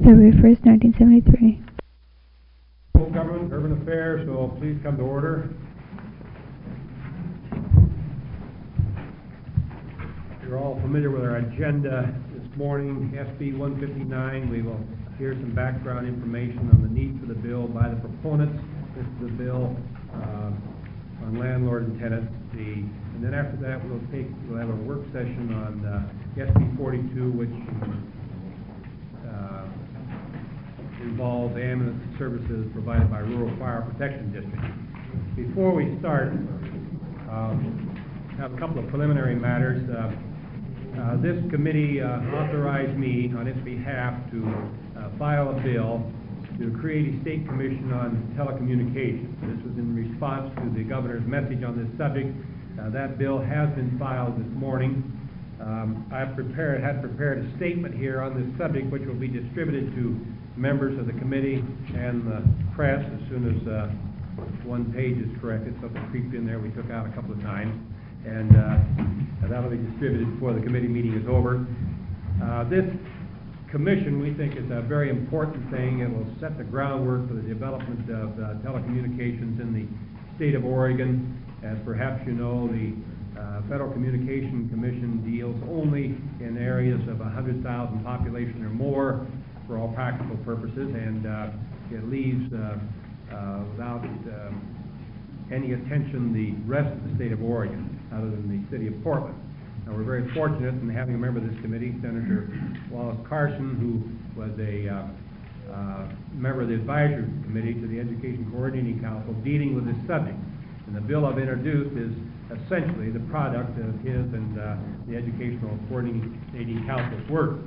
February 1st, 1973. Local government, urban affairs, so please come to order. You're all familiar with our agenda this morning. SB 159, we will hear some background information on the need for the bill by the proponents. This is the bill on landlord and tenant. And then after that, we'll have a work session on SB 42, which involves ambulance services provided by Rural Fire Protection District. Before we start, I have a couple of preliminary matters. This committee authorized me on its behalf to file a bill to create a state commission on telecommunications. This was in response to the governor's message on this subject. That bill has been filed this morning. I had prepared a statement here on this subject, which will be distributed to members of the committee and the press as soon as one page is corrected. Something creeped in there we took out a couple of times, and that'll be distributed before the committee meeting is over. This commission, we think, is a very important thing. It will set the groundwork for the development of telecommunications in the state of Oregon. As perhaps you know, the Federal Communication Commission deals only in areas of 100,000 population or more for all practical purposes, and it leaves without any attention the rest of the state of Oregon, other than the city of Portland. Now, we're very fortunate in having a member of this committee, Senator Wallace Carson, who was a member of the advisory committee to the Education Coordinating Council dealing with this subject. And the bill I've introduced is essentially the product of his and the Educational Coordinating Council's work.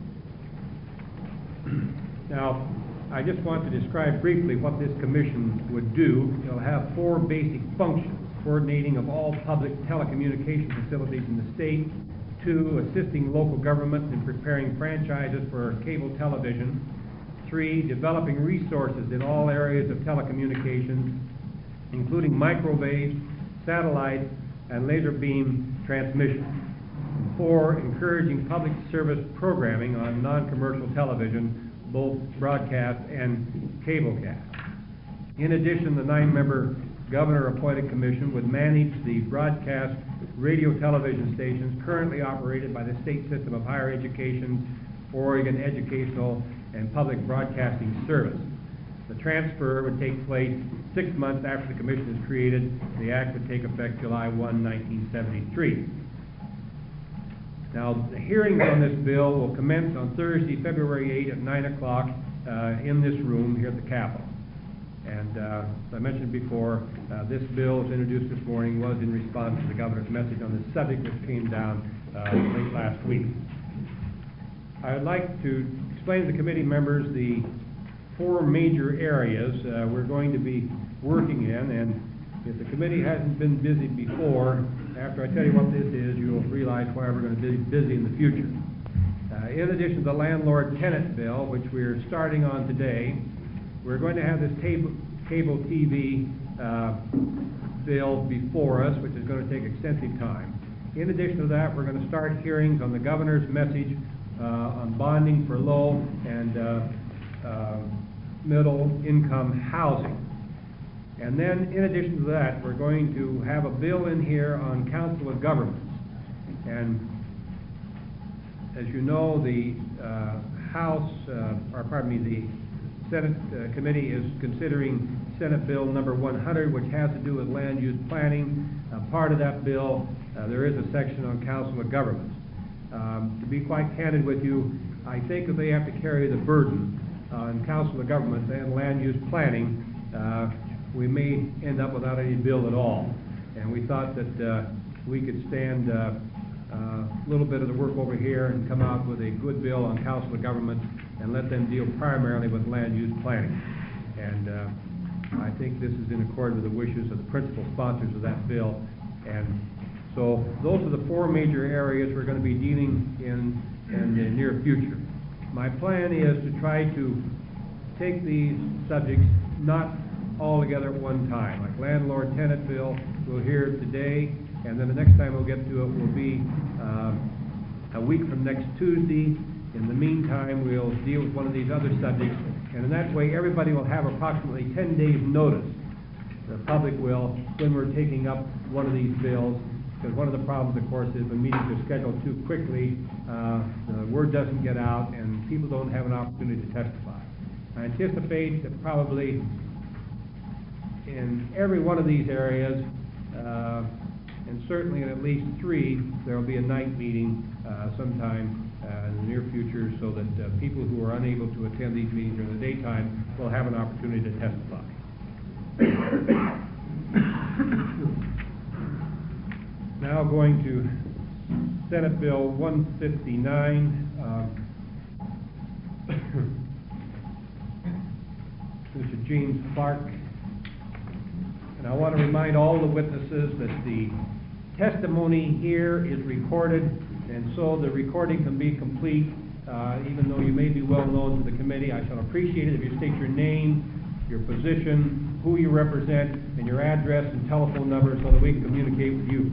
Now, I just want to describe briefly what this commission would do. It'll have four basic functions: coordinating of all public telecommunication facilities in the state; two, assisting local governments in preparing franchises for cable television; three, developing resources in all areas of telecommunications, including microwave, satellite, and laser beam transmission; and four, encouraging public service programming on non-commercial television, both broadcast and cablecast. In addition, the 9-member governor-appointed commission would manage the broadcast radio television stations currently operated by the state system of higher education, Oregon Educational and Public Broadcasting Service. The transfer would take place 6 months after the commission is created. The act would take effect July 1, 1973. Now, the hearings on this bill will commence on Thursday, February 8 at 9 o'clock in this room here at the Capitol. And as I mentioned before, this bill, as introduced this morning, was in response to the governor's message on this subject, which came down late last week. I would like to explain to the committee members the four major areas we're going to be working in, and if the committee hasn't been busy before, after I tell you what this is, you'll realize why we're going to be busy in the future. In addition to the landlord-tenant bill, which we're starting on today, we're going to have this cable TV bill before us, which is going to take extensive time. In addition to that, we're going to start hearings on the governor's message on bonding for low and middle-income housing. And then, in addition to that, we're going to have a bill in here on Council of Governments. And as you know, the the Senate committee is considering Senate Bill number 100, which has to do with land use planning. Part of that bill, there is a section on Council of Governments. To be quite candid with you, I think that they have to carry the burden on Council of Governments and land use planning. We may end up without any bill at all. And we thought that we could stand a little bit of the work over here and come out with a good bill on Council of Governments and let them deal primarily with land use planning. And I think this is in accord with the wishes of the principal sponsors of that bill. And so those are the four major areas we're going to be dealing in the near future. My plan is to try to take these subjects not all together at one time. Like landlord-tenant bill, we'll hear today, and then the next time we'll get to it will be a week from next Tuesday, In the meantime, we'll deal with one of these other subjects, and in that way, everybody will have approximately 10 days' notice. The public will, when we're taking up one of these bills, because one of the problems, of course, is when meetings are scheduled too quickly, the word doesn't get out, and people don't have an opportunity to testify. I anticipate that probably in every one of these areas, and certainly in at least 3, there will be a night meeting sometime in the near future, so that people who are unable to attend these meetings during the daytime will have an opportunity to testify. Now going to Senate Bill 159, Mr. James Clark. And I want to remind all the witnesses that the testimony here is recorded, and so the recording can be complete, even though you may be well known to the committee. I shall appreciate it if you state your name, your position, who you represent, and your address and telephone number so that we can communicate with you.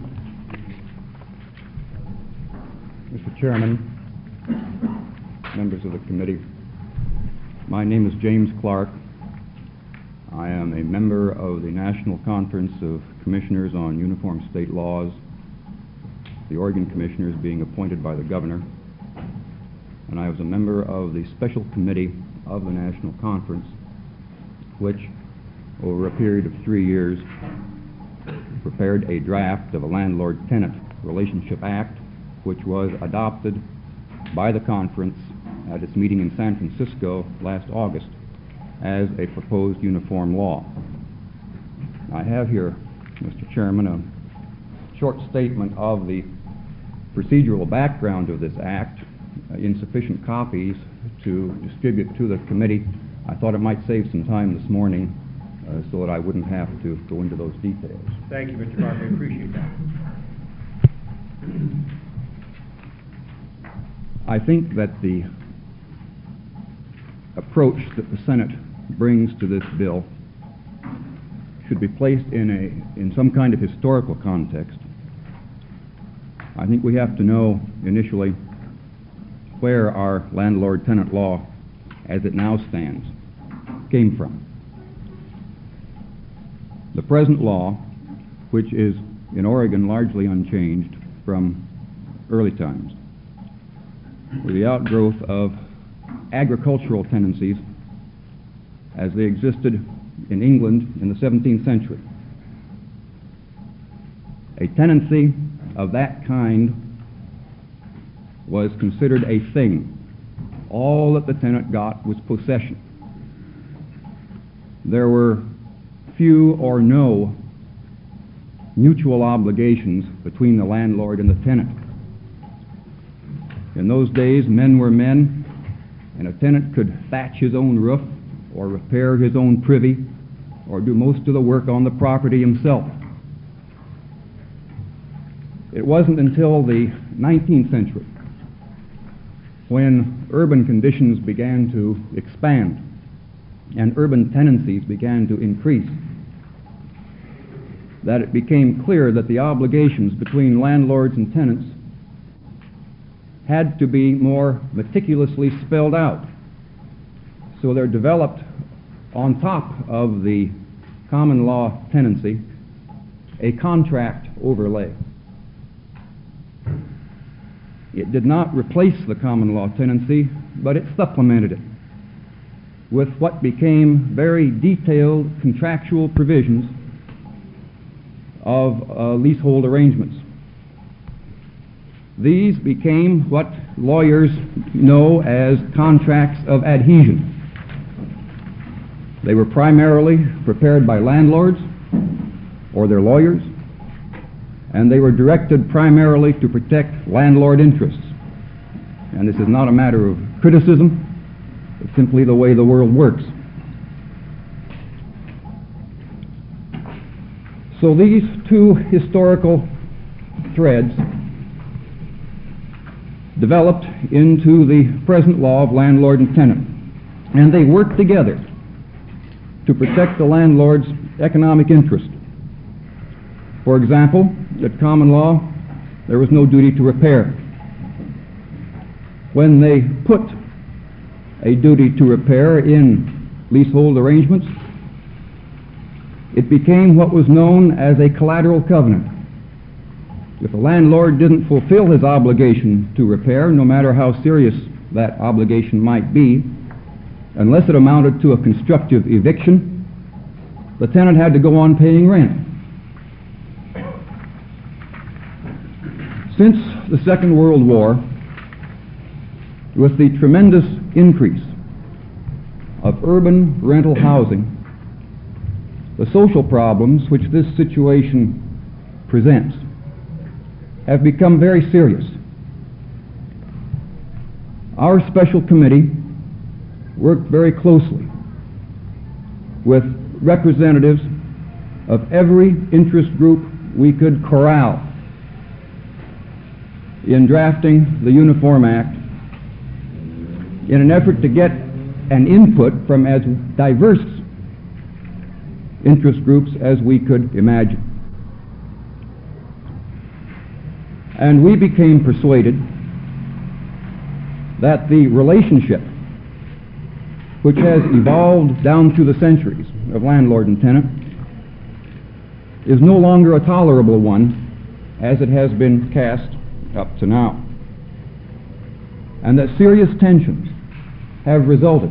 Mr. Chairman, members of the committee, my name is James Clark. I am a member of the National Conference of Commissioners on Uniform State Laws, the Oregon Commissioners being appointed by the governor, and I was a member of the Special Committee of the National Conference, which, over a period of 3 years, prepared a draft of a Landlord-Tenant Relationship Act, which was adopted by the conference at its meeting in San Francisco last August as a proposed uniform law. I have here, Mr. Chairman, a short statement of the procedural background of this act, insufficient copies to distribute to the committee. I thought it might save some time this morning so that I wouldn't have to go into those details. Thank you, Mr. Clark. I appreciate that. I think that the approach that the Senate brings to this bill should be placed in some kind of historical context. I think we have to know initially where our landlord-tenant law, as it now stands, came from. The present law, which is in Oregon largely unchanged from early times, were the outgrowth of agricultural tendencies as they existed in England in the 17th century. A tenancy of that kind was considered a thing. All that the tenant got was possession. There were few or no mutual obligations between the landlord and the tenant. In those days, men were men, and a tenant could thatch his own roof or repair his own privy or do most of the work on the property himself. It wasn't until the 19th century, when urban conditions began to expand and urban tenancies began to increase, that it became clear that the obligations between landlords and tenants had to be more meticulously spelled out. So there developed, on top of the common law tenancy, a contract overlay. It did not replace the common law tenancy, but it supplemented it with what became very detailed contractual provisions of leasehold arrangements. These became what lawyers know as contracts of adhesion. They were primarily prepared by landlords or their lawyers, and they were directed primarily to protect landlord interests. And this is not a matter of criticism, it's simply the way the world works. So these two historical threads developed into the present law of landlord and tenant, and they work together to protect the landlord's economic interest. For example, at common law, there was no duty to repair. when they put a duty to repair in leasehold arrangements, it became what was known as a collateral covenant. If the landlord didn't fulfill his obligation to repair, no matter how serious that obligation might be, unless it amounted to a constructive eviction, the tenant had to go on paying rent. Since the Second World War, with the tremendous increase of urban rental housing, the social problems which this situation presents have become very serious. Our special committee worked very closely with representatives of every interest group we could corral in drafting the Uniform Act in an effort to get an input from as diverse interest groups as we could imagine. And we became persuaded that the relationship which has evolved down through the centuries of landlord and tenant is no longer a tolerable one as it has been cast up to now, and that serious tensions have resulted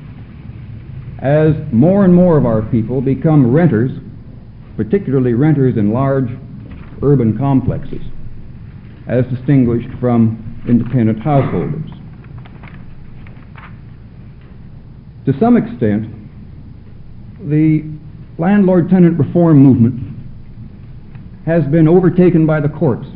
as more and more of our people become renters, particularly renters in large urban complexes, as distinguished from independent householders. To some extent, the landlord-tenant reform movement has been overtaken by the courts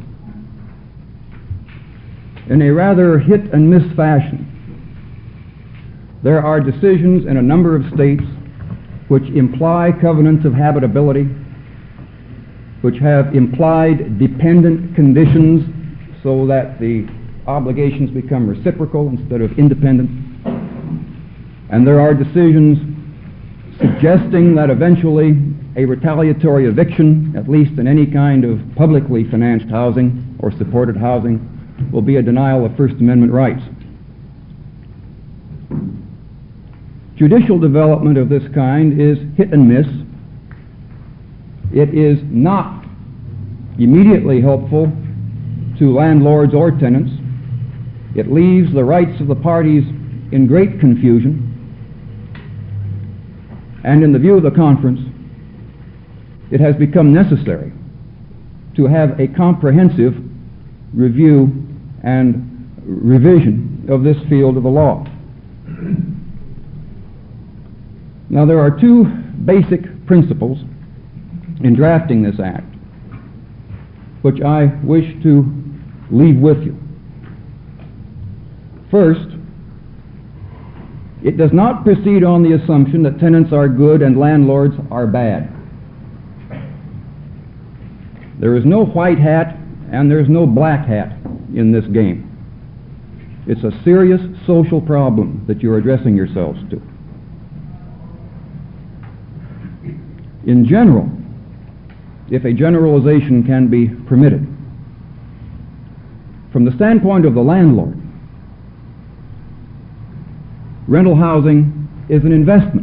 in a rather hit-and-miss fashion. There are decisions in a number of states which imply covenants of habitability, which have implied dependent conditions so that the obligations become reciprocal instead of independent. And there are decisions suggesting that eventually a retaliatory eviction, at least in any kind of publicly financed housing or supported housing, will be a denial of First Amendment rights. Judicial development of this kind is hit and miss. It is not immediately helpful to landlords or tenants. It leaves the rights of the parties in great confusion. And in the view of the conference, it has become necessary to have a comprehensive review and revision of this field of the law. Now, there are two basic principles in drafting this act which I wish to leave with you. First, it does not proceed on the assumption that tenants are good and landlords are bad. There is no white hat and there's no black hat in this game. It's a serious social problem that you're addressing yourselves to. In general, if a generalization can be permitted, from the standpoint of the landlord, rental housing is an investment,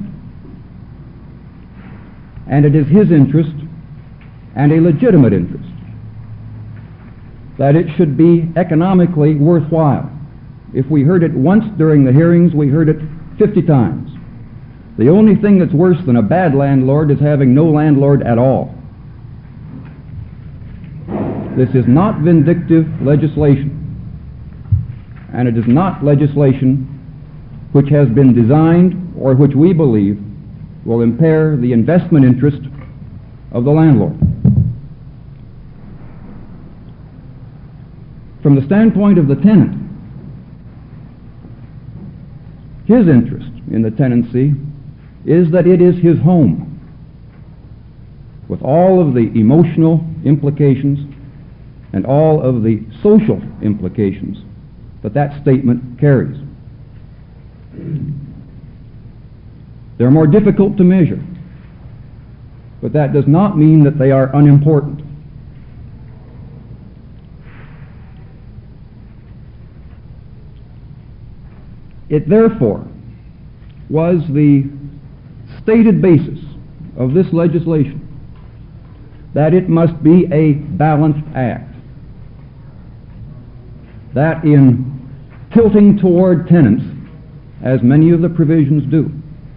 and it is his interest, and a legitimate interest, that it should be economically worthwhile. If we heard it once during the hearings, we heard it 50 times. The only thing that's worse than a bad landlord is having no landlord at all. This is not vindictive legislation, and it is not legislation which has been designed or which we believe will impair the investment interest of the landlord. From the standpoint of the tenant, his interest in the tenancy is that it is his home, with all of the emotional implications and all of the social implications that that statement carries. They're more difficult to measure, but that does not mean that they are unimportant. It therefore was the stated basis of this legislation that it must be a balanced act, that in tilting toward tenants, as many of the provisions do,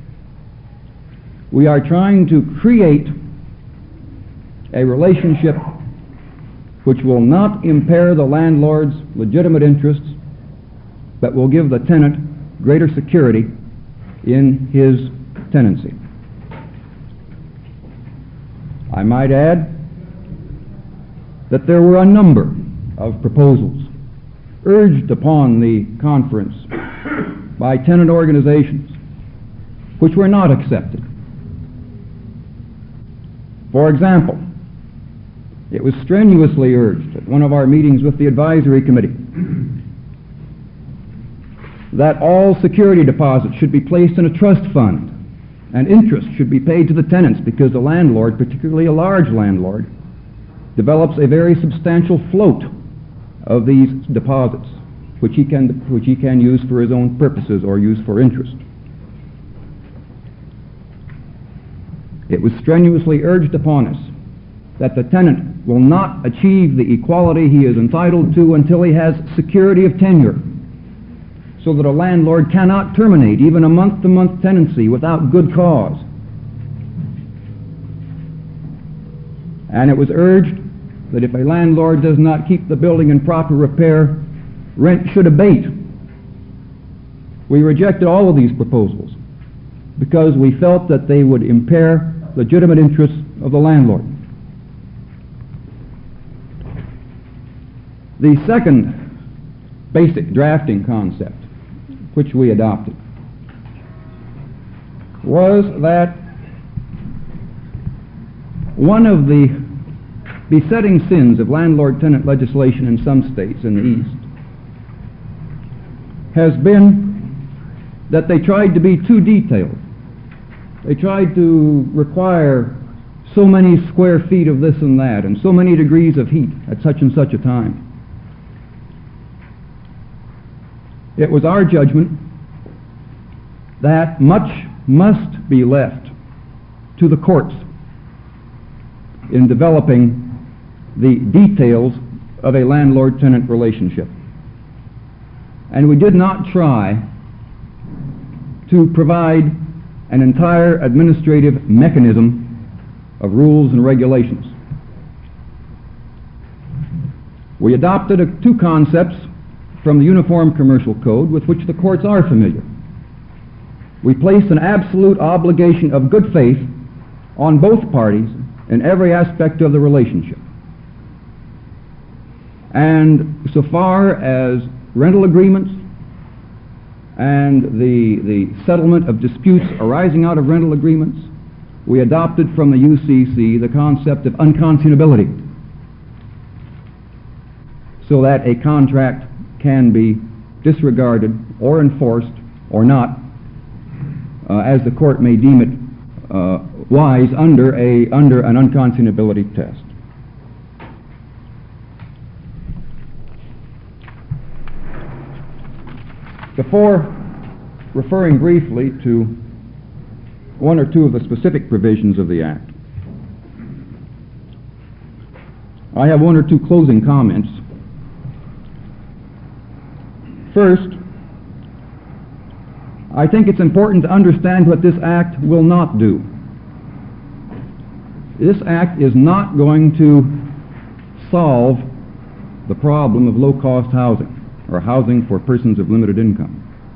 we are trying to create a relationship which will not impair the landlord's legitimate interests, but will give the tenant greater security in his tenancy. I might add that there were a number of proposals urged upon the conference by tenant organizations which were not accepted. For example, it was strenuously urged at one of our meetings with the advisory committee that all security deposits should be placed in a trust fund and interest should be paid to the tenants, because the landlord, particularly a large landlord, develops a very substantial float of these deposits which he can use for his own purposes or use for interest. It was strenuously urged upon us that the tenant will not achieve the equality he is entitled to until he has security of tenure, so that a landlord cannot terminate even a month-to-month tenancy without good cause. And it was urged that if a landlord does not keep the building in proper repair, rent should abate. We rejected all of these proposals because we felt that they would impair legitimate interests of the landlord. The second basic drafting concept which we adopted was that one of the besetting sins of landlord-tenant legislation in some states in the East has been that they tried to be too detailed. They tried to require so many square feet of this and that, and so many degrees of heat at such and such a time. It was our judgment that much must be left to the courts in developing the details of a landlord-tenant relationship. And we did not try to provide an entire administrative mechanism of rules and regulations. We adopted two concepts from the Uniform Commercial Code with which the courts are familiar. We placed an absolute obligation of good faith on both parties in every aspect of the relationship. And so far as rental agreements and the settlement of disputes arising out of rental agreements, we adopted from the UCC the concept of unconscionability, so that a contract can be disregarded or enforced or not, as the court may deem it wise under an unconscionability test. Before referring briefly to one or two of the specific provisions of the Act, I have one or two closing comments. First, I think it's important to understand what this Act will not do. This Act is not going to solve the problem of low-cost housing, or housing for persons of limited income.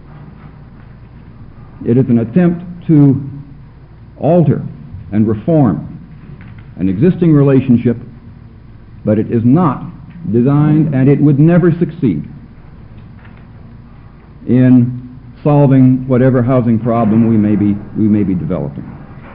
It is an attempt to alter and reform an existing relationship, but it is not designed, and it would never succeed in solving whatever housing problem we may be developing.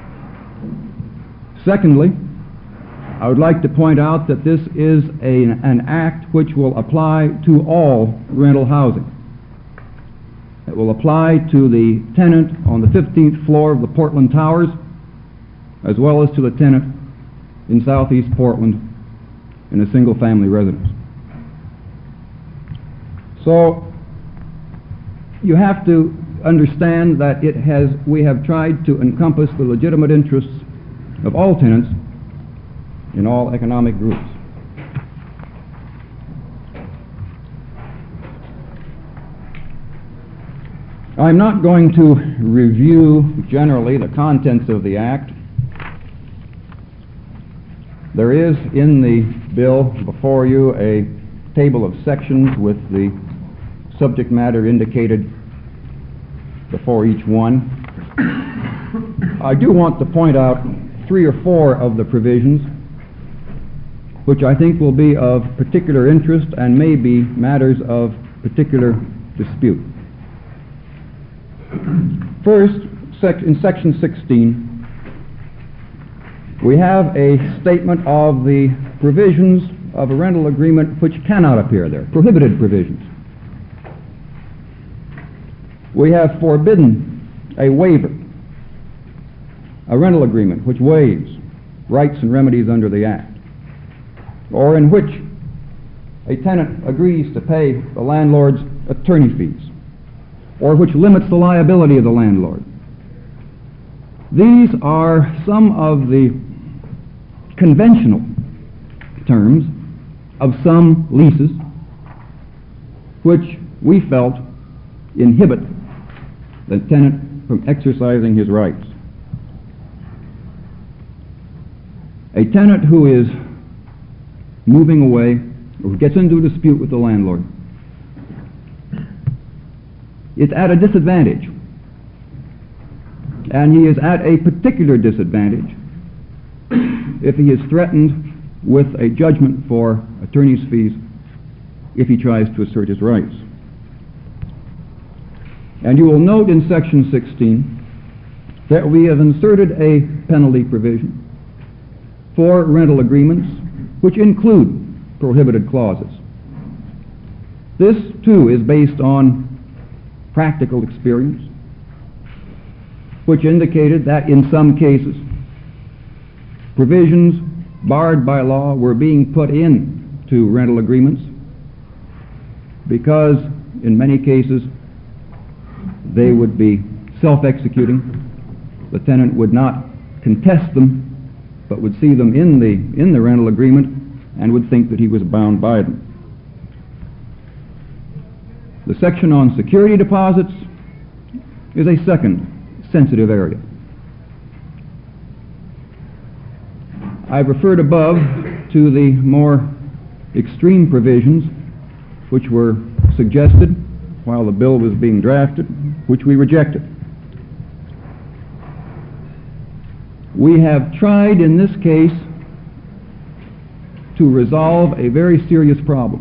Secondly, I would like to point out that this is an act which will apply to all rental housing. It will apply to the tenant on the 15th floor of the Portland Towers, as well as to the tenant in southeast Portland in a single-family residence. So, you have to understand that we have tried to encompass the legitimate interests of all tenants in all economic groups. I'm not going to review generally the contents of the Act. There is in the bill before you a table of sections with the subject matter indicated before each one. I do want to point out 3 or 4 of the provisions which I think will be of particular interest and may be matters of particular dispute. First, in Section 16, we have a statement of the provisions of a rental agreement which cannot appear there, prohibited provisions. We have forbidden a waiver, a rental agreement which waives rights and remedies under the Act, or in which a tenant agrees to pay the landlord's attorney fees, or which limits the liability of the landlord. These are some of the conventional terms of some leases which we felt inhibit the tenant from exercising his rights. A tenant who is moving away or who gets into a dispute with the landlord is at a disadvantage, and he is at a particular disadvantage if he is threatened with a judgment for attorney's fees if he tries to assert his rights. And you will note in Section 16 that we have inserted a penalty provision for rental agreements which include prohibited clauses. This, too, is based on practical experience, which indicated that in some cases provisions barred by law were being put into rental agreements because in many cases they would be self-executing. The tenant would not contest them, but would see them in the rental agreement and would think that he was bound by them. The section on security deposits is a second sensitive area. I've referred above to the more extreme provisions which were suggested while the bill was being drafted, which we rejected. We have tried in this case to resolve a very serious problem,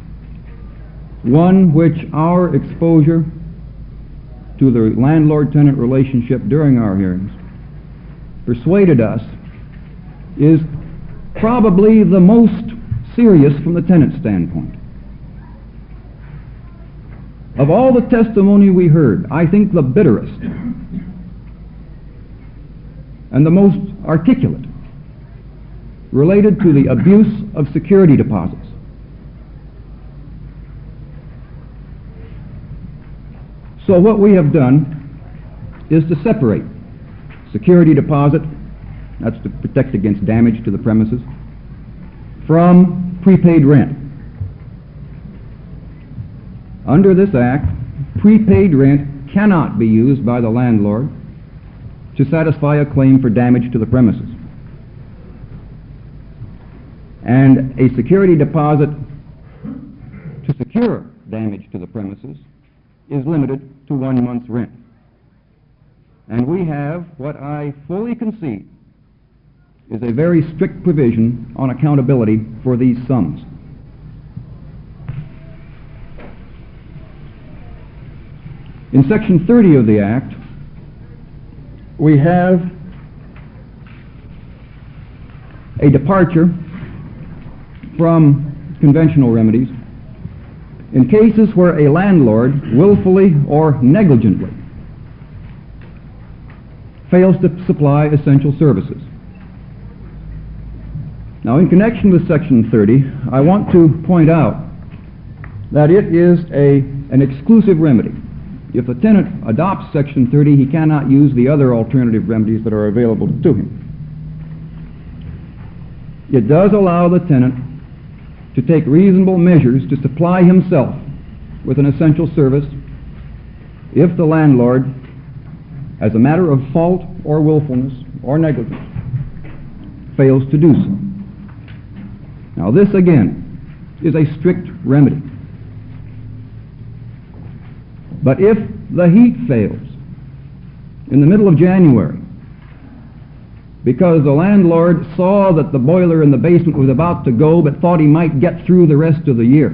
one which our exposure to the landlord-tenant relationship during our hearings persuaded us is probably the most serious from the tenant standpoint. Of all the testimony we heard, I think the bitterest and the most articulate related to the abuse of security deposits. So what we have done is to separate security deposit, that's to protect against damage to the premises, from prepaid rent. Under this Act, prepaid rent cannot be used by the landlord to satisfy a claim for damage to the premises. And a security deposit to secure damage to the premises is limited to 1 month's rent. And we have what I fully concede is a very strict provision on accountability for these sums. In Section 30 of the Act, we have a departure from conventional remedies in cases where a landlord willfully or negligently fails to supply essential services. Now, in connection with Section 30, I want to point out that it is an exclusive remedy, if the tenant adopts Section 30, he cannot use the other alternative remedies that are available to him. It does allow the tenant to take reasonable measures to supply himself with an essential service if the landlord, as a matter of fault or willfulness or negligence, fails to do so. Now this, again, is a strict remedy. But if the heat fails in the middle of January because the landlord saw that the boiler in the basement was about to go but thought he might get through the rest of the year,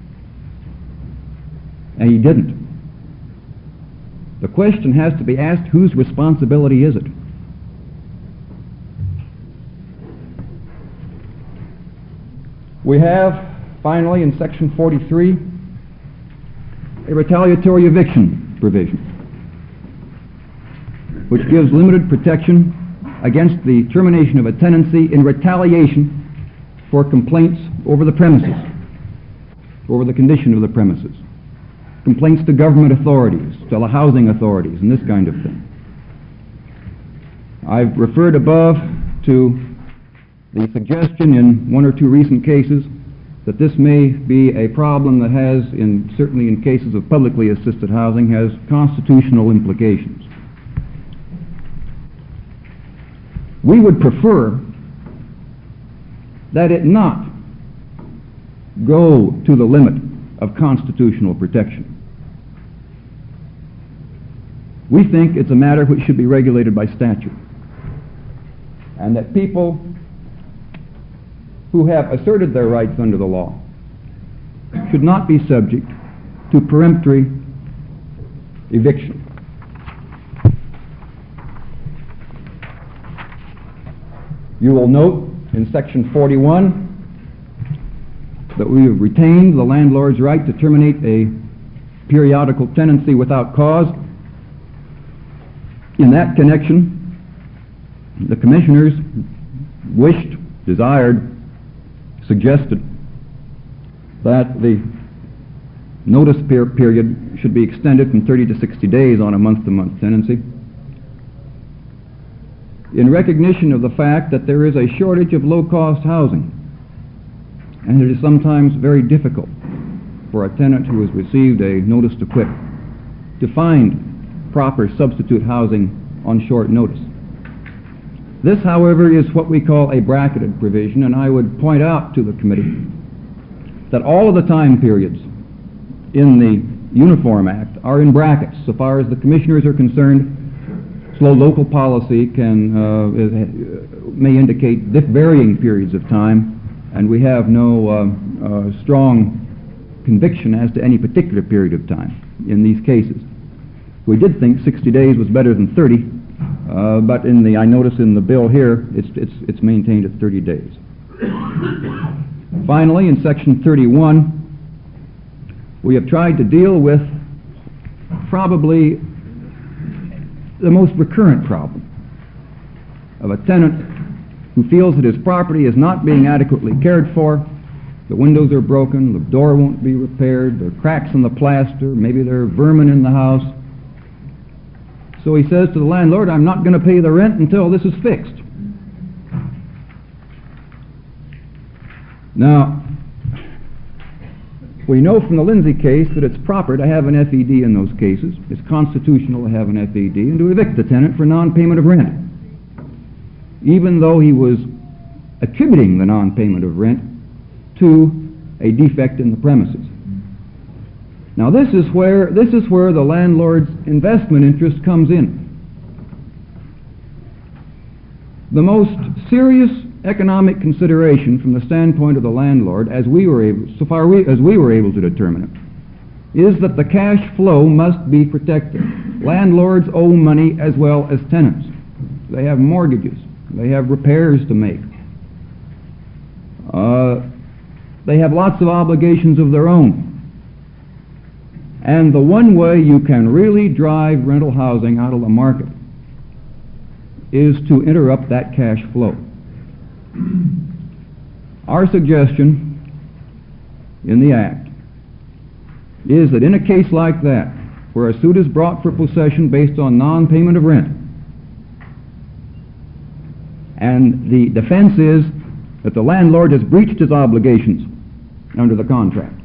and he didn't, the question has to be asked, whose responsibility is it? We have, finally, in Section 43, a retaliatory eviction provision, which gives limited protection against the termination of a tenancy in retaliation for complaints over the premises, over the condition of the premises, complaints to government authorities, to the housing authorities, and this kind of thing. I've referred above to the suggestion in one or two recent cases that this may be a problem that has, certainly in cases of publicly assisted housing, has constitutional implications. We would prefer that it not go to the limit of constitutional protection. We think it's a matter which should be regulated by statute, and that people who have asserted their rights under the law should not be subject to peremptory eviction. You will note in Section 41 that we have retained the landlord's right to terminate a periodical tenancy without cause. In that connection, the commissioners wished, desired, suggested that the notice period should be extended from 30 to 60 days on a month-to-month tenancy, in recognition of the fact that there is a shortage of low-cost housing, and it is sometimes very difficult for a tenant who has received a notice to quit to find proper substitute housing on short notice. This, however, is what we call a bracketed provision, and I would point out to the committee that all of the time periods in the Uniform Act are in brackets. So far as the commissioners are concerned, slow local policy may indicate varying periods of time, and we have no strong conviction as to any particular period of time in these cases. We did think 60 days was better than 30, but I notice in the bill here it's maintained at 30 days. Finally, in Section 31, we have tried to deal with probably the most recurrent problem of a tenant who feels that his property is not being adequately cared for. The windows are broken, the door won't be repaired, there are cracks in the plaster, maybe there are vermin in the house. So he says to the landlord, "I'm not going to pay the rent until this is fixed." Now, we know from the Lindsay case that it's proper to have an FED in those cases. It's constitutional to have an FED and to evict the tenant for non-payment of rent, even though he was attributing the non-payment of rent to a defect in the premises. Now this is where the landlord's investment interest comes in. The most serious economic consideration from the standpoint of the landlord, as we were able to determine it, is that the cash flow must be protected. Landlords owe money as well as tenants. They have mortgages. They have repairs to make. They have lots of obligations of their own. And the one way you can really drive rental housing out of the market is to interrupt that cash flow. Our suggestion in the Act is that in a case like that, where a suit is brought for possession based on non-payment of rent, and the defense is that the landlord has breached his obligations under the contract,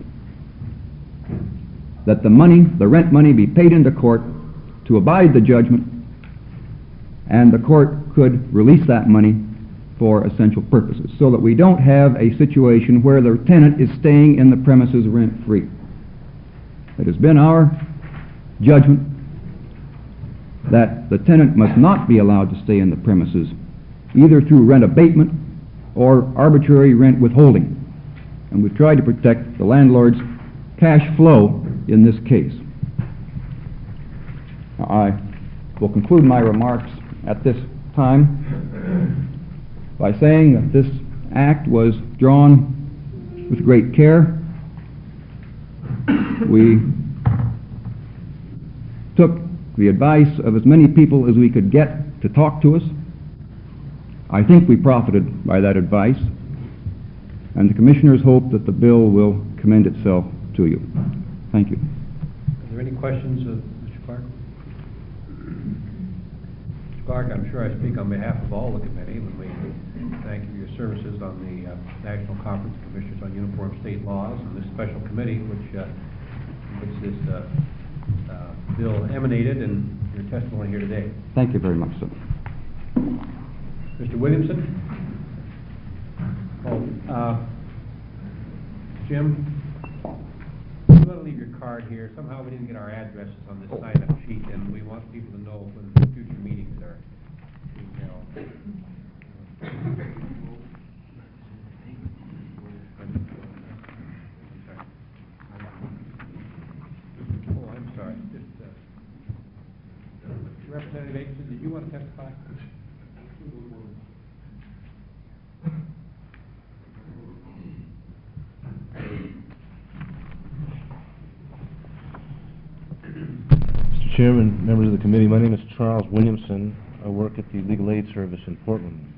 that the money, the rent money, be paid into court to abide the judgment, and the court could release that money for essential purposes, so that we don't have a situation where the tenant is staying in the premises rent-free. It has been our judgment that the tenant must not be allowed to stay in the premises, either through rent abatement or arbitrary rent withholding. And we've tried to protect the landlord's cash flow in this case. Now, I will conclude my remarks at this time by saying that this act was drawn with great care. We took the advice of as many people as we could get to talk to us. I think we profited by that advice, and the Commissioners hope that the bill will commend itself to you. Thank you. Are there any questions of Mr. Clark? Mr. Clark, I'm sure I speak on behalf of all the committee when we thank you for your services on the National Conference of Commissioners on Uniform State Laws and this special committee which this bill emanated, and your testimony here today. Thank you very much, sir. Mr. Williamson? Jim? I'm going to leave your card here. Somehow we didn't get our addresses on this sign-up sheet, and we want people to know when future meetings are being held. Oh, I'm sorry. Representative Aitchison, did you want to testify? Mr. Chairman, members of the committee, my name is Charles Williamson. I work at the Legal Aid Service in Portland.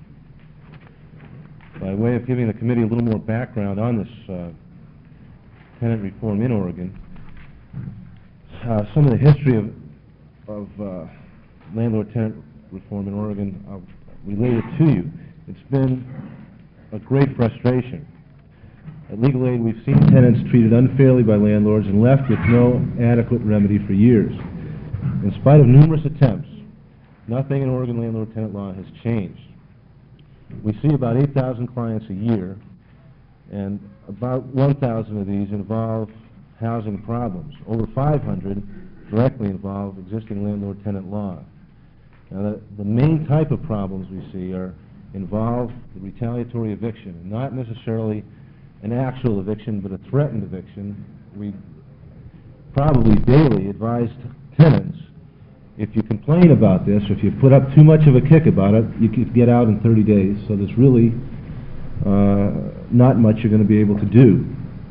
By way of giving the committee a little more background on this tenant reform in Oregon, some of the history of landlord-tenant reform in Oregon, I'll relate it to you. It's been a great frustration. At Legal Aid, we've seen tenants treated unfairly by landlords and left with no adequate remedy for years. In spite of numerous attempts, nothing in Oregon landlord-tenant law has changed. We see about 8,000 clients a year, and about 1,000 of these involve housing problems. Over 500 directly involve existing landlord-tenant law. Now, the main type of problems we see involve the retaliatory eviction, not necessarily an actual eviction, but a threatened eviction. We probably daily advise tenants, if you complain about this, or if you put up too much of a kick about it, you could get out in 30 days. So there's really not much you're going to be able to do.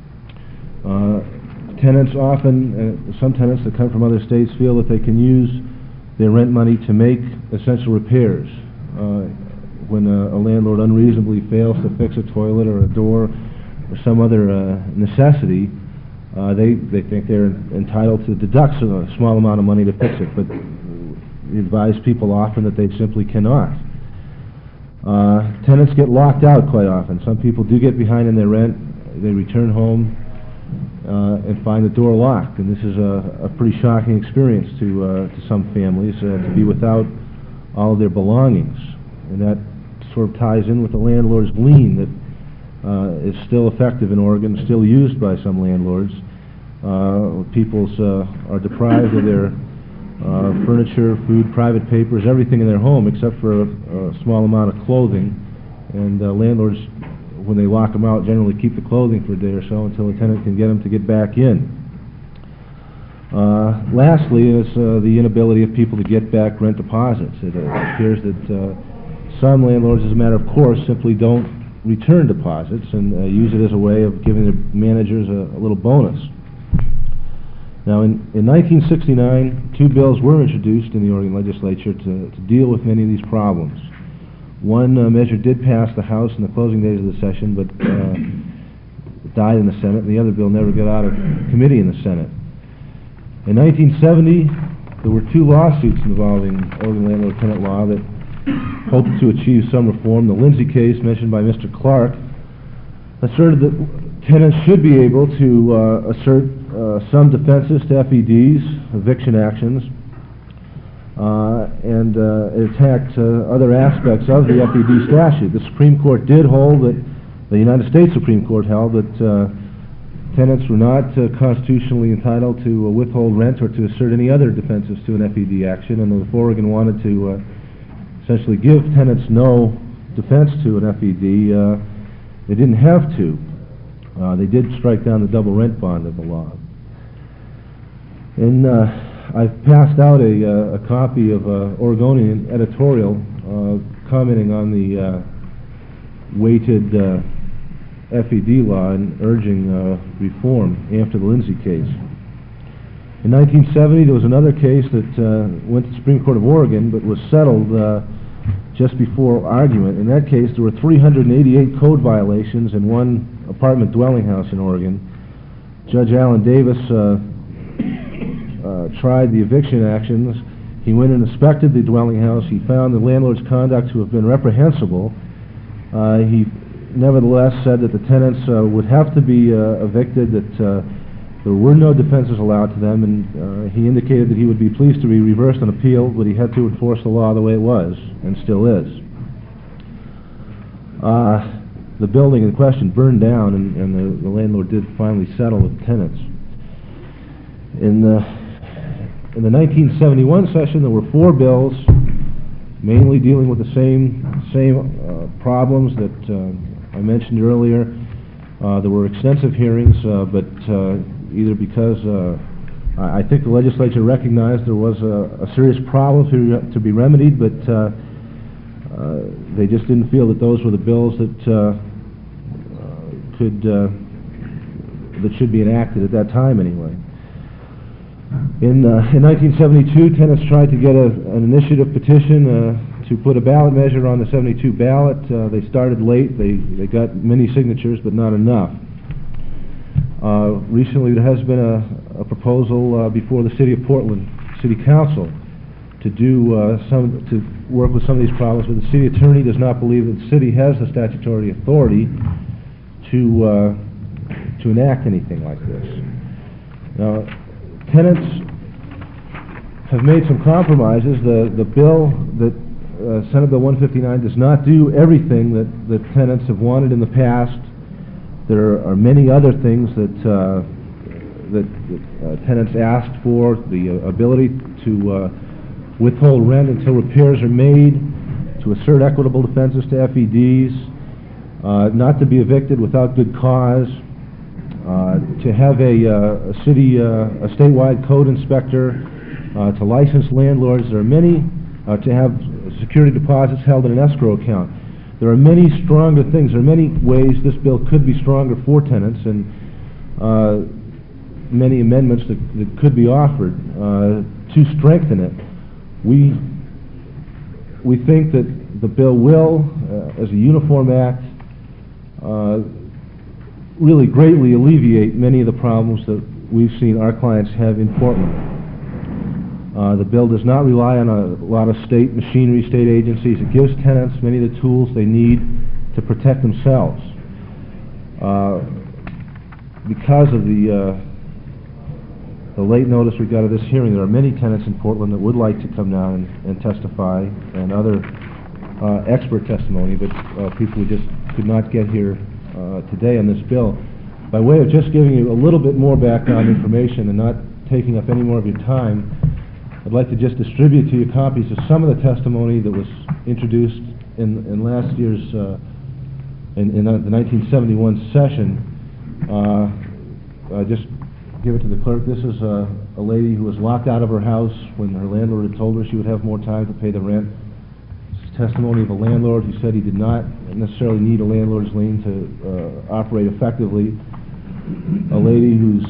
Tenants often, some tenants that come from other states feel that they can use their rent money to make essential repairs. When a landlord unreasonably fails to fix a toilet or a door or some other necessity, they think they're entitled to deduct a small amount of money to fix it, but we advise people often that they simply cannot. Tenants get locked out quite often. Some people do get behind in their rent. They return home and find the door locked, and this is a pretty shocking experience to some families, to be without all of their belongings, and that sort of ties in with the landlord's lien that is still effective in Oregon, still used by some landlords. People are deprived of their furniture, food, private papers, everything in their home except for a small amount of clothing, and landlords, when they lock them out, generally keep the clothing for a day or so until the tenant can get them to get back in. Lastly is the inability of people to get back rent deposits. It appears that some landlords, as a matter of course, simply don't return deposits and use it as a way of giving their managers a little bonus. Now, in 1969, two bills were introduced in the Oregon legislature to deal with many of these problems. One measure did pass the House in the closing days of the session, but died in the Senate, and the other bill never got out of committee in the Senate. In 1970, there were 2 lawsuits involving Oregon landlord-tenant law that hoped to achieve some reform. The Lindsay case, mentioned by Mr. Clark, asserted that tenants should be able to assert some defenses to FEDs, eviction actions, and it attacked other aspects of the FED statute. The Supreme Court did hold that, the United States Supreme Court held that tenants were not constitutionally entitled to withhold rent or to assert any other defenses to an FED action, and if Oregon wanted to essentially give tenants no defense to an FED, they didn't have to. They did strike down the double rent bond of the law. And I've passed out a copy of Oregonian editorial commenting on the weighted FED law and urging reform after the Lindsay case. In 1970, there was another case that went to the Supreme Court of Oregon, but was settled just before argument. In that case, there were 388 code violations in one apartment dwelling house in Oregon. Judge Alan Davis tried the eviction actions. He went and inspected the dwelling house. He found the landlord's conduct to have been reprehensible. He nevertheless said that the tenants would have to be evicted, that there were no defenses allowed to them, and he indicated that he would be pleased to be reversed on appeal, but he had to enforce the law the way it was, and still is. The building in question burned down, and the landlord did finally settle with the tenants. In the 1971 session, there were 4 bills, mainly dealing with the same problems that I mentioned earlier. There were extensive hearings, but either because I think the legislature recognized there was a serious problem to be remedied, but they just didn't feel that those were the bills that that should be enacted at that time anyway. In 1972, tenants tried to get an initiative petition to put a ballot measure on the 72 ballot. They started late. They got many signatures, but not enough. Recently, there has been a proposal before the City of Portland City Council to do to work with some of these problems, but the city attorney does not believe that the city has the statutory authority to enact anything like this. Now, tenants have made some compromises. The bill that Senate Bill 159 does not do everything that tenants have wanted in the past. There are many other things that tenants asked for: the ability to withhold rent until repairs are made, to assert equitable defenses to FEDs, not to be evicted without good cause, to have a statewide code inspector, to license landlords. There are many, to have security deposits held in an escrow account. There are many stronger things. There are many ways this bill could be stronger for tenants, and many amendments that could be offered to strengthen it. We think that the bill will, as a uniform act, really greatly alleviate many of the problems that we've seen our clients have in Portland. The bill does not rely on a lot of state machinery, state agencies. It gives tenants many of the tools they need to protect themselves. Because of the late notice we got of this hearing, there are many tenants in Portland that would like to come down and testify, and other expert testimony, but people just could not get here today on this bill. By way of just giving you a little bit more background information and not taking up any more of your time, I'd like to just distribute to you copies of some of the testimony that was introduced in last year's, in the 1971 session. Just give it to the clerk. This is a lady who was locked out of her house when her landlord had told her she would have more time to pay the rent. This is testimony of a landlord who said he did not necessarily need a landlord's lien to operate effectively. A lady whose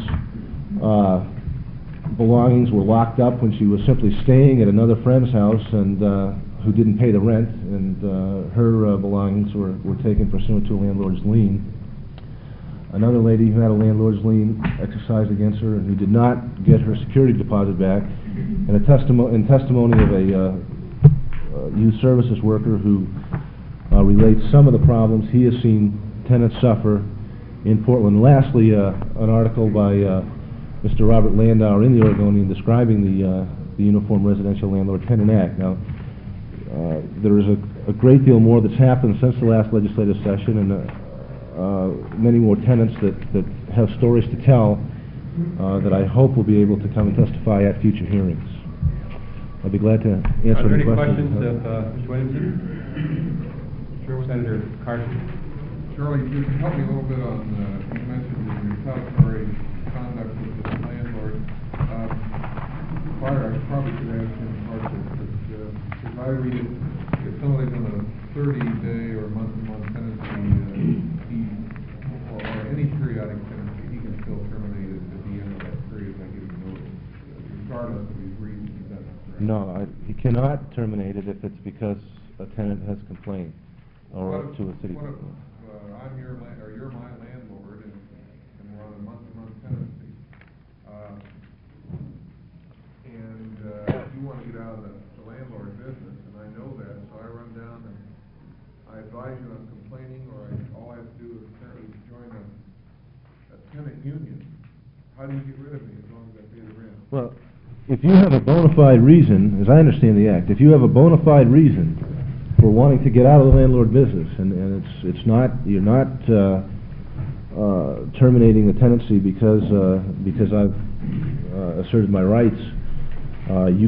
belongings were locked up when she was simply staying at another friend's house, and who didn't pay the rent, and her belongings were taken pursuant to a landlord's lien. another lady who had a landlord's lien exercised against her and who did not get her security deposit back, and testimony of a youth services worker who relates some of the problems he has seen tenants suffer in Portland. Lastly, an article by Mr. Robert Landauer in the Oregonian describing the Uniform Residential Landlord-Tenant Act. Now, there is a great deal more that's happened since the last legislative session, and many more tenants that have stories to tell that I hope will be able to come and testify at future hearings. I'd be glad to answer any questions. Are there any questions of Mr. Williamson? Sure, Senator Carson. Charlie, you can help me a little bit on, you mentioned in your retaliatory conduct with the landlord. Prior, I probably should ask him part of this, but if I read it, if somebody's on a 30-day or month-to-month tenancy, or any periodic tenancy, he can still terminate it at the end of that period by giving notice, regardless of his reason. Is that correct? No, he cannot terminate it if it's because a tenant has complained or to a city. What if I'm your or you're my landlord, and we're on a month-to-month tenancy, and you want to get out of the landlord business, and I know that, so I run down and I advise you I'm complaining, or all I have to do is join a tenant union. How do you get rid of me as long as I pay the rent? Well, if you have a bona fide reason, as I understand the Act, if you have a bona fide reason for wanting to get out of the landlord business, and it's not, you're not terminating the tenancy because I've asserted my rights, you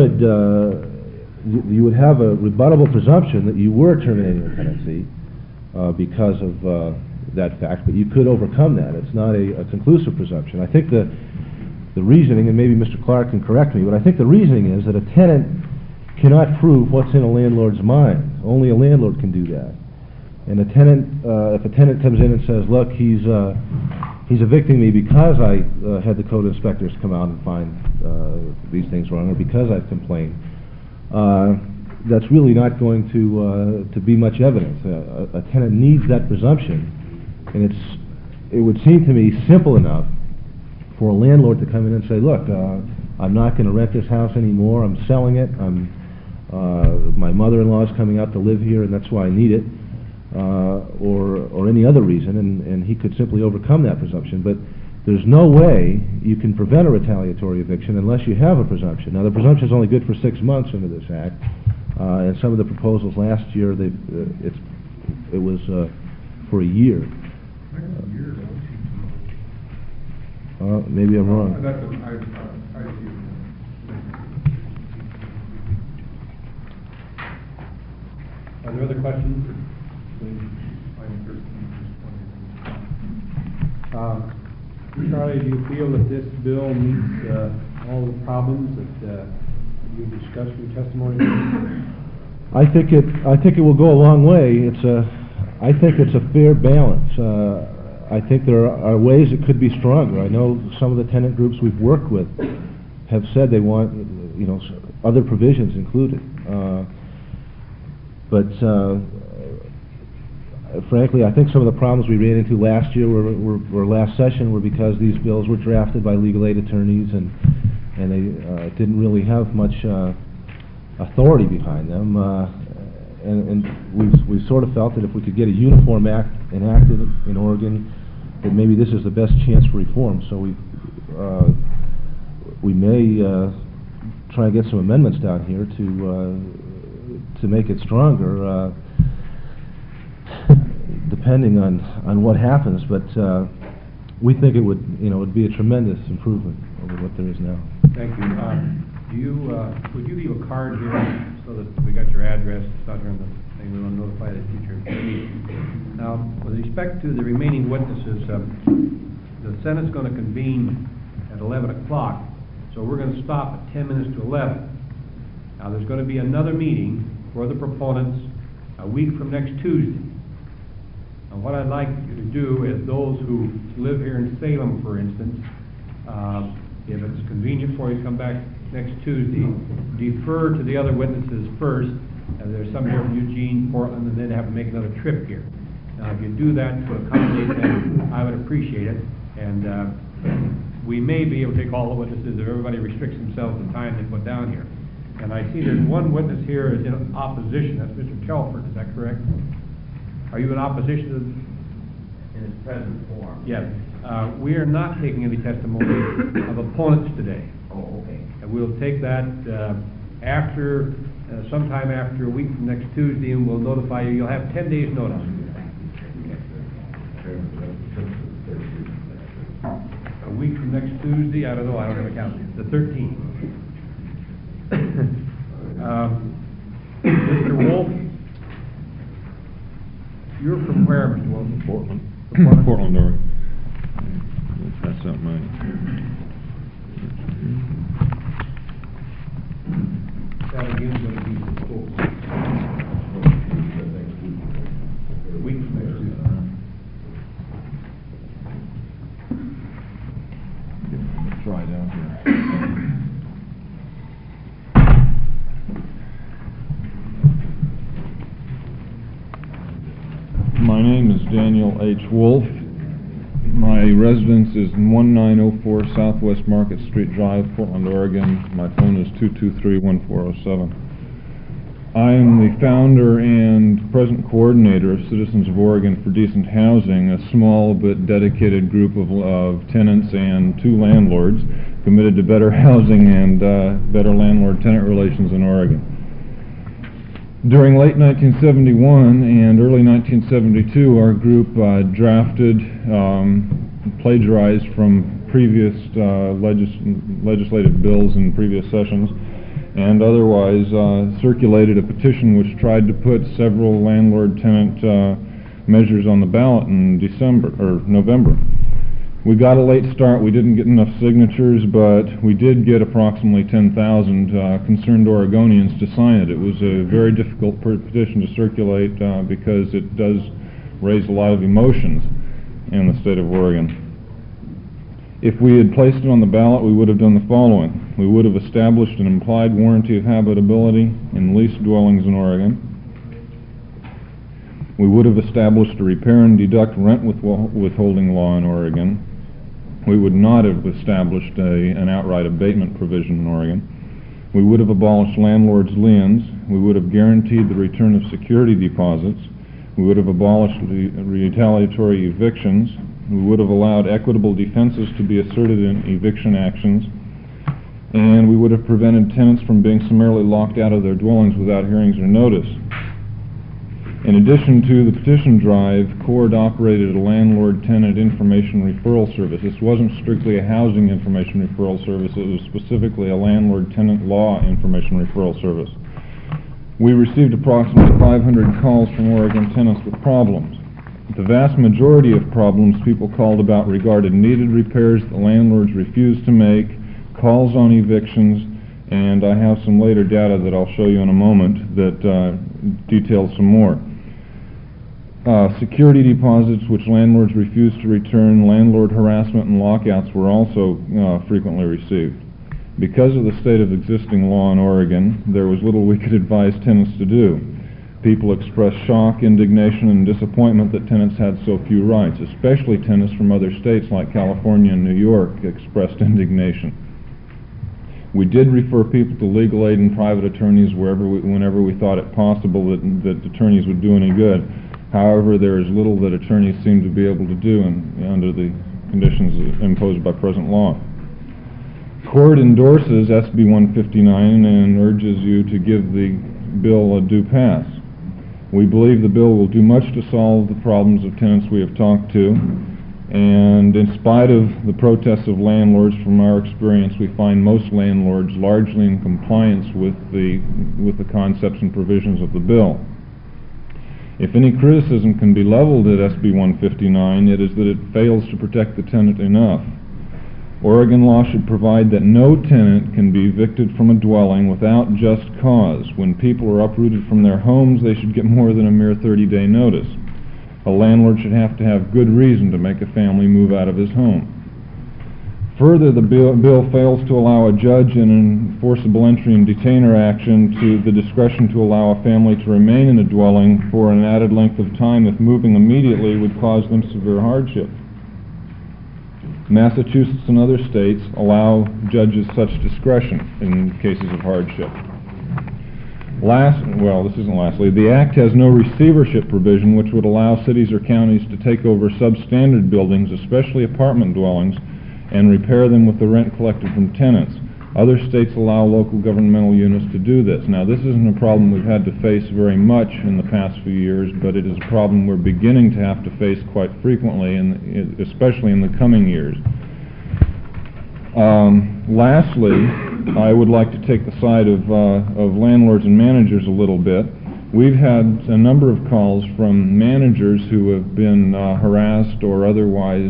would have a rebuttable presumption that you were terminating the tenancy because of that fact, but you could overcome that. It's not a conclusive presumption. I think the reasoning, and maybe Mr. Clark can correct me, but I think the reasoning is that a tenant cannot prove what's in a landlord's mind. Only a landlord can do that. And a tenant, if a tenant comes in and says, "Look, he's evicting me because I had the code inspectors come out and find these things wrong, or because I've complained," that's really not going to be much evidence. A tenant needs that presumption, and it would seem to me simple enough for a landlord to come in and say, "Look, I'm not going to rent this house anymore. I'm selling it. My mother-in-law is coming out to live here, and that's why I need it," or any other reason, and he could simply overcome that presumption. But there's no way you can prevent a retaliatory eviction unless you have a presumption. Now, the presumption is only good for 6 months under this Act, and some of the proposals last year, it was for a year. Maybe I'm wrong. I see. Are there other questions? Charlie, do you feel that this bill meets all the problems that you discussed in your testimony? I think it will go a long way. I think it's a fair balance. I think there are ways it could be stronger. I know some of the tenant groups we've worked with have said they want, other provisions included. But frankly, I think some of the problems we ran into last year or last session were because these bills were drafted by legal aid attorneys, and they didn't really have much authority behind them. And we sort of felt that if we could get a uniform act enacted in Oregon, that maybe this is the best chance for reform. So we may try and get some amendments down here to make it stronger, depending on what happens. But we think it would be a tremendous improvement over what there is now. Thank you. Would you leave a card here so that we got your address? It's out here on the thing. We want to notify the future meeting. Now, with respect to the remaining witnesses, the Senate's going to convene at 11 o'clock, so we're going to stop at 10 minutes to 11. Now, there's going to be another meeting for the proponents a week from next Tuesday. And what I'd like you to do is those who live here in Salem, for instance, if it's convenient for you to come back next Tuesday, defer to the other witnesses first, and there's some here from Eugene, Portland, and then have to make another trip here. If you do that to accommodate them, I would appreciate it. And we may be able to take all the witnesses if everybody restricts themselves to the time they put down here. And I see there's one witness here is in opposition. That's Mr. Telford, is that correct? Are you in opposition to? In its present form. Yes. We are not taking any testimony of opponents today. Oh, okay. And we'll take that after, sometime after a week from next Tuesday, and we'll notify you. You'll have 10 days' notice. A week from next Tuesday, I don't know, I don't have a calendar. The 13th. Mr. Wolf, you're from where, Mr. Wolf? Portland. Portland. Portland, Oregon. That's not mine. That again is going to be the school. A week from next Tuesday. Try down here. My name is Daniel H. Wolf. My residence is 1904 Southwest Market Street Drive, Portland, Oregon. My phone is 223-1407. I am the founder and present coordinator of Citizens of Oregon for Decent Housing, a small but dedicated group of tenants and 2 landlords committed to better housing and better landlord-tenant relations in Oregon. During late 1971 and early 1972, our group drafted, plagiarized from previous legislative bills in previous sessions, and otherwise circulated a petition which tried to put several landlord-tenant measures on the ballot in November. We got a late start. We didn't get enough signatures, but we did get approximately 10,000 concerned Oregonians to sign it. It was a very difficult petition to circulate because it does raise a lot of emotions in the state of Oregon. If we had placed it on the ballot, we would have done the following. We would have established an implied warranty of habitability in leased dwellings in Oregon. We would have established a repair and deduct rent withholding law in Oregon. We would not have established an outright abatement provision in Oregon. We would have abolished landlords' liens. We would have guaranteed the return of security deposits. We would have abolished retaliatory evictions. We would have allowed equitable defenses to be asserted in eviction actions. And we would have prevented tenants from being summarily locked out of their dwellings without hearings or notice. In addition to the petition drive, CORD operated a landlord-tenant information referral service. This wasn't strictly a housing information referral service, it was specifically a landlord-tenant law information referral service. We received approximately 500 calls from Oregon tenants with problems. The vast majority of problems people called about regarded needed repairs that landlords refused to make, calls on evictions, and I have some later data that I'll show you in a moment that details some more. Security deposits which landlords refused to return, landlord harassment and lockouts were also frequently received. Because of the state of existing law in Oregon, there was little we could advise tenants to do. People expressed shock, indignation, and disappointment that tenants had so few rights, especially tenants from other states like California and New York expressed indignation. We did refer people to legal aid and private attorneys whenever we thought it possible that attorneys would do any good. However, there is little that attorneys seem to be able to do under the conditions imposed by present law. CORD endorses SB 159 and urges you to give the bill a due pass. We believe the bill will do much to solve the problems of tenants we have talked to, and in spite of the protests of landlords, from our experience, we find most landlords largely in compliance with the concepts and provisions of the bill. If any criticism can be leveled at SB 159, it is that it fails to protect the tenant enough. Oregon law should provide that no tenant can be evicted from a dwelling without just cause. When people are uprooted from their homes, they should get more than a mere 30-day notice. A landlord should have to have good reason to make a family move out of his home. Further, the bill fails to allow a judge in an enforceable entry and detainer action to the discretion to allow a family to remain in a dwelling for an added length of time if moving immediately would cause them severe hardship. Massachusetts and other states allow judges such discretion in cases of hardship. Lastly, the Act has no receivership provision which would allow cities or counties to take over substandard buildings, especially apartment dwellings, and repair them with the rent collected from tenants. Other states allow local governmental units to do this. Now, this isn't a problem we've had to face very much in the past few years, but it is a problem we're beginning to have to face quite frequently, and especially in the coming years. Lastly, I would like to take the side of landlords and managers a little bit. We've had a number of calls from managers who have been harassed or otherwise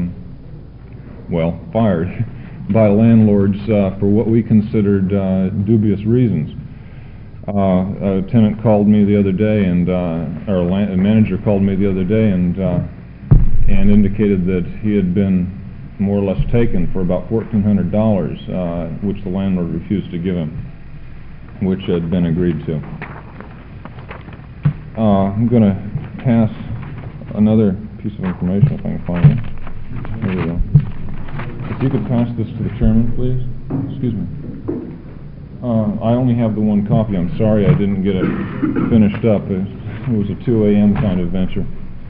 fired by landlords for what we considered dubious reasons. A tenant called me the other day, or a manager called me the other day, and indicated that he had been more or less taken for about $1,400, which the landlord refused to give him, which had been agreed to. I'm going to pass another piece of information if I can find it. Here we go. If you could pass this to the chairman, please. Excuse me. I only have the one copy. I'm sorry I didn't get it finished up. It was a 2 a.m. kind of venture.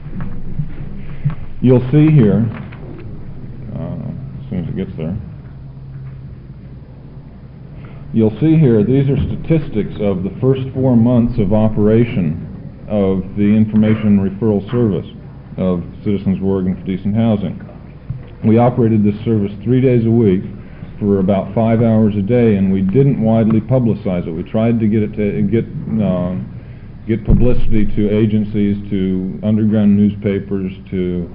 You'll see here, as soon as it gets there, you'll see here, these are statistics of the first 4 months of operation of the Information Referral Service of Citizens of Oregon for Decent Housing. We operated this service 3 days a week for about 5 hours a day, and we didn't widely publicize it. We tried to get it to get publicity to agencies, to underground newspapers, to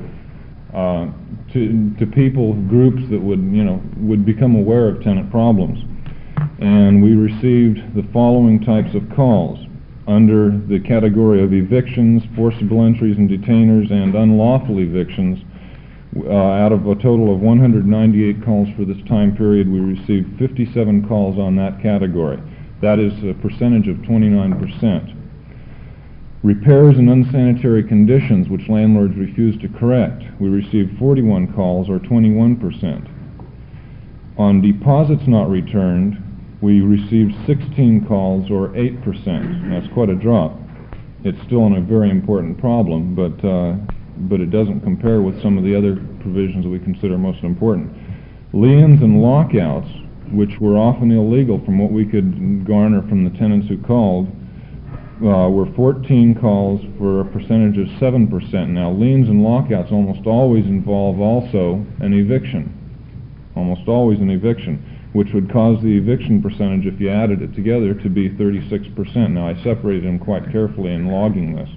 people, groups that would become aware of tenant problems. And we received the following types of calls under the category of evictions, forcible entries and detainers, and unlawful evictions. Out of a total of 198 calls for this time period, we received 57 calls on that category. That is a percentage of 29%. Repairs and unsanitary conditions which landlords refused to correct, we received 41 calls, or 21%. On deposits not returned, we received 16 calls, or 8%. That's quite a drop. It's still a very important problem, but it doesn't compare with some of the other provisions that we consider most important. Liens and lockouts, which were often illegal from what we could garner from the tenants who called, were 14 calls for a percentage of 7%. Now, liens and lockouts almost always involve also an eviction. Almost always an eviction, which would cause the eviction percentage, if you added it together, to be 36%. Now, I separated them quite carefully in logging this.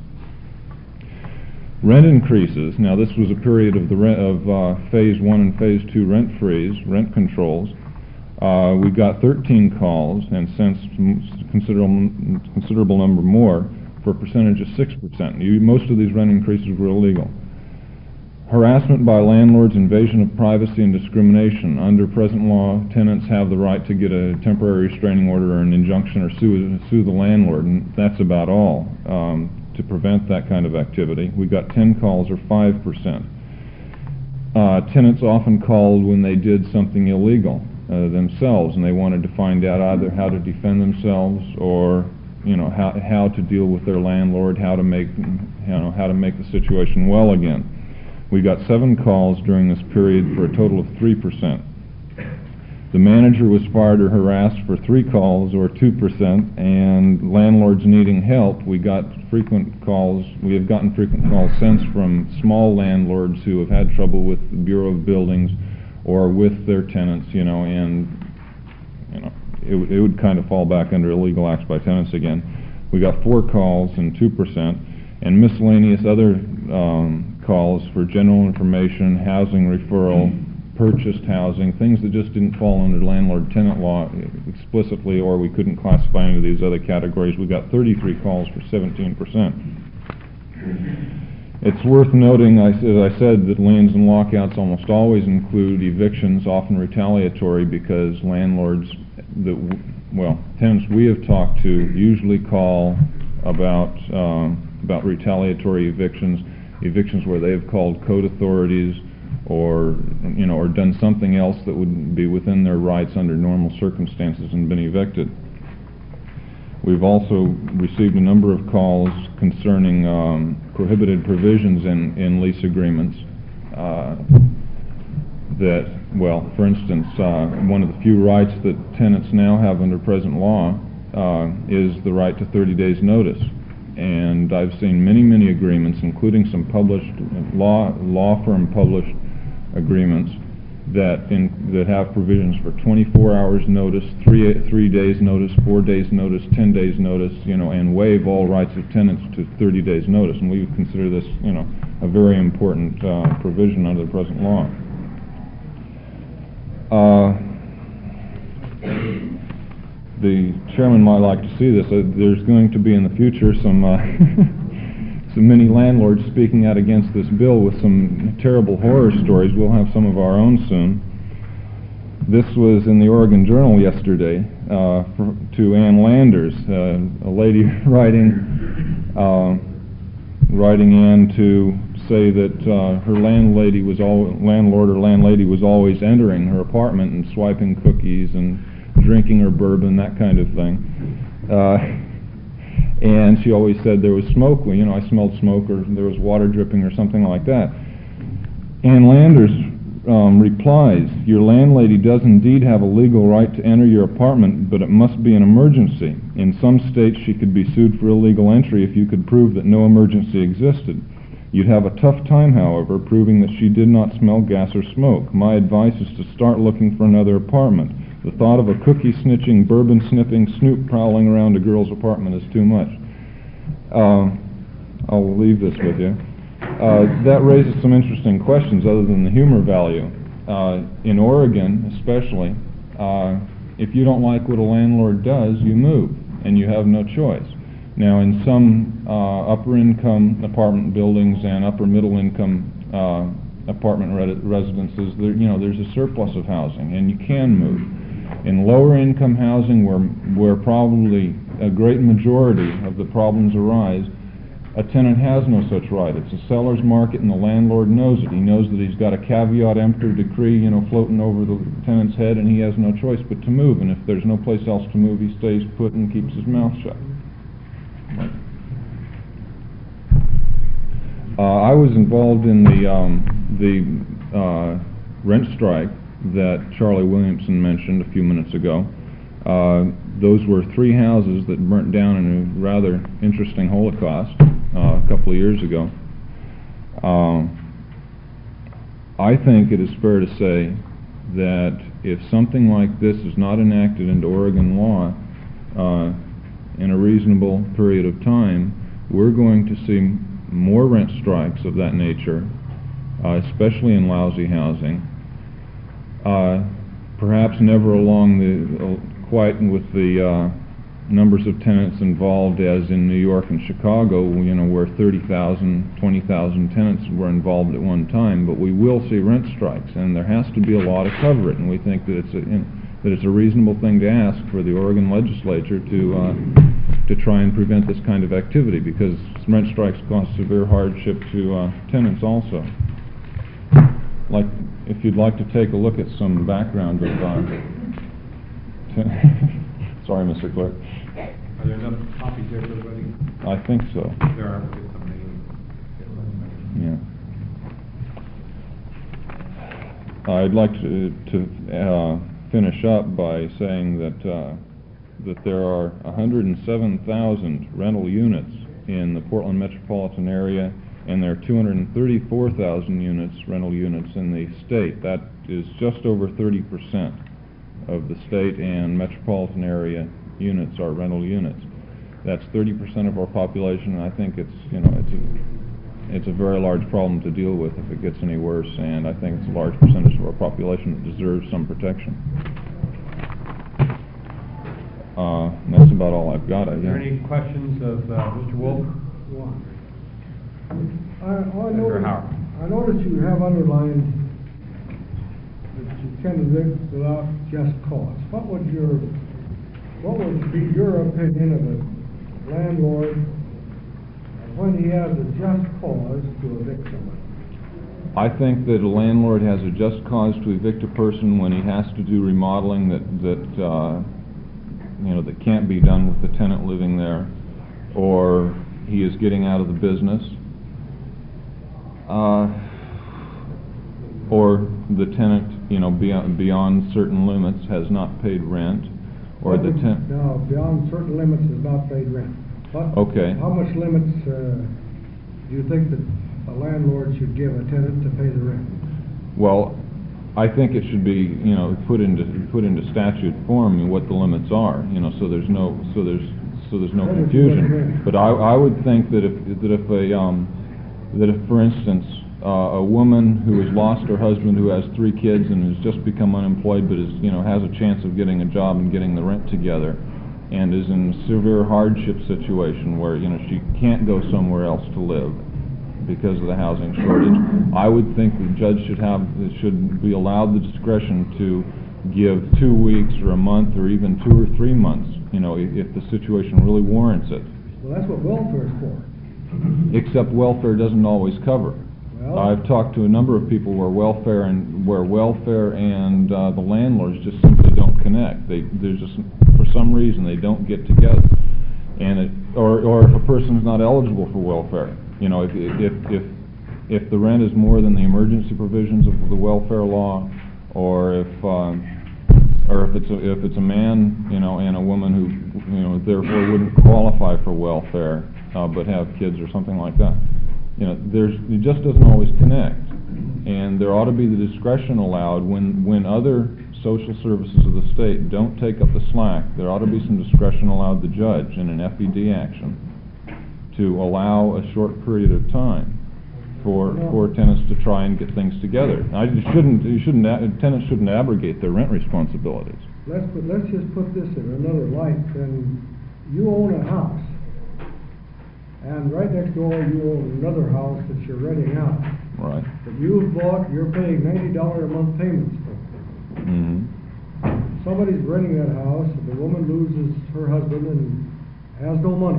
Rent increases. Now, this was a period of Phase 1 and Phase 2 rent freeze, rent controls. We got 13 calls, and since considerable number more, for a percentage of 6%. Most of these rent increases were illegal. Harassment by landlords, invasion of privacy, and discrimination. Under present law, tenants have the right to get a temporary restraining order or an injunction or sue the landlord, and that's about all to prevent that kind of activity. We got 10 calls, or 5%. Tenants often called when they did something illegal themselves, and they wanted to find out either how to defend themselves or how to deal with their landlord, how to make the situation well again. We got 7 calls during this period for a total of 3%. The manager was fired or harassed for 3 calls, or 2%, and landlords needing help. We have gotten frequent calls since from small landlords who have had trouble with the Bureau of Buildings or with their tenants, and it would kind of fall back under illegal acts by tenants again. We got 4 calls and 2%, and miscellaneous other calls for general information, housing referral, purchased housing, things that just didn't fall under landlord-tenant law explicitly, or we couldn't classify into these other categories. We got 33 calls for 17%. It's worth noting, as I said, that liens and lockouts almost always include evictions, often retaliatory, because landlords, tenants we have talked to usually call about retaliatory evictions where they have called code authorities or done something else that would be within their rights under normal circumstances and been evicted. We've also received a number of calls concerning prohibited provisions in lease agreements for instance, one of the few rights that tenants now have under present law is the right to 30 days notice. And I've seen many agreements, including some published law firm published agreements that have provisions for 24 hours notice, 3 days notice, 4 days notice, 10 days notice, and waive all rights of tenants to 30 days notice. And we would consider this, a very important provision under the present law. The chairman might like to see this. There's going to be in the future some many landlords speaking out against this bill with some terrible horror stories. We'll have some of our own soon. This was in the Oregon Journal yesterday to Ann Landers, a lady writing Ann to say that her landlord or landlady was always entering her apartment and swiping cookies and drinking her bourbon, that kind of thing. And she always said there was smoke. I smelled smoke, or there was water dripping, or something like that. Ann Landers replies, "Your landlady does indeed have a legal right to enter your apartment, but it must be an emergency. In some states, she could be sued for illegal entry if you could prove that no emergency existed. You'd have a tough time, however, proving that she did not smell gas or smoke. My advice is to start looking for another apartment. The thought of a cookie-snitching, bourbon-sniffing snoop prowling around a girl's apartment is too much." I'll leave this with you. That raises some interesting questions other than the humor value. In Oregon, especially, if you don't like what a landlord does, you move, and you have no choice. Now, in some upper-income apartment buildings and upper-middle-income apartment residences, there's a surplus of housing, and you can move. In lower-income housing, where probably a great majority of the problems arise, a tenant has no such right. It's a seller's market, and the landlord knows it. He knows that he's got a caveat emptor decree, floating over the tenant's head, and he has no choice but to move. And if there's no place else to move, he stays put and keeps his mouth shut. I was involved in the rent strike that Charlie Williamson mentioned a few minutes ago. Those were 3 houses that burnt down in a rather interesting holocaust a couple of years ago. I think it is fair to say that if something like this is not enacted into Oregon law in a reasonable period of time, we're going to see more rent strikes of that nature, especially in lousy housing. Perhaps never along quite with the numbers of tenants involved as in New York and Chicago, where 30,000, 20,000 tenants were involved at one time, but we will see rent strikes, and there has to be a law to cover it, and we think that it's a reasonable thing to ask for the Oregon legislature to try and prevent this kind of activity, because rent strikes cause severe hardship to tenants also. If you'd like to take a look at some background of sorry, Mr. Clerk. Are there enough copies there for everybody? I think so. There are. We'll get somebody. Yeah. I'd like to finish up by saying that there are 107,000 rental units in the Portland metropolitan area, and there are 234,000 rental units in the state. That is just over 30% of the state and metropolitan area units are rental units. That's 30% of our population, and I think it's a very large problem to deal with if it gets any worse, and I think it's a large percentage of our population that deserves some protection. That's about all I've got, I guess. Are there any questions of Mr. Wolf? Senator Howard. I notice you have underlined that you can evict without just cause. What would be your opinion of a landlord when he has a just cause to evict somebody? I think that a landlord has a just cause to evict a person when he has to do remodeling that can't be done with the tenant living there, or he is getting out of the business, or the tenant, beyond certain limits has not paid rent, or the tenant. No, beyond certain limits has not paid rent. Okay. How much limits do you think that a landlord should give a tenant to pay the rent? Well, I think it should be, put into statute form what the limits are, so there's no confusion. But I would think that if for instance a woman who has lost her husband, who has 3 kids and has just become unemployed, but has a chance of getting a job and getting the rent together, and is in a severe hardship situation where she can't go somewhere else to live because of the housing shortage, I would think the judge should be allowed the discretion to give 2 weeks or a month or even 2 or 3 months, if the situation really warrants it. Well, that's what welfare is for. Except welfare doesn't always cover. Well, I've talked to a number of people where welfare and the landlords just simply don't connect. There's just, for some reason, they don't get together, or if a person's not eligible for welfare. If the rent is more than the emergency provisions of the welfare law, or if it's a man, and a woman who, therefore wouldn't qualify for welfare, but have kids or something like that, it just doesn't always connect. And there ought to be the discretion allowed when other social services of the state don't take up the slack. There ought to be some discretion allowed the judge in an FED action to allow a short period of time for tenants to try and get things together. Tenants shouldn't abrogate their rent responsibilities. let's just put this in another light. Then you own a house, and right next door you own another house that you're renting out. Right. That you're paying $90 a month payments for. Mm-hmm. Somebody's renting that house, and the woman loses her husband and has no money.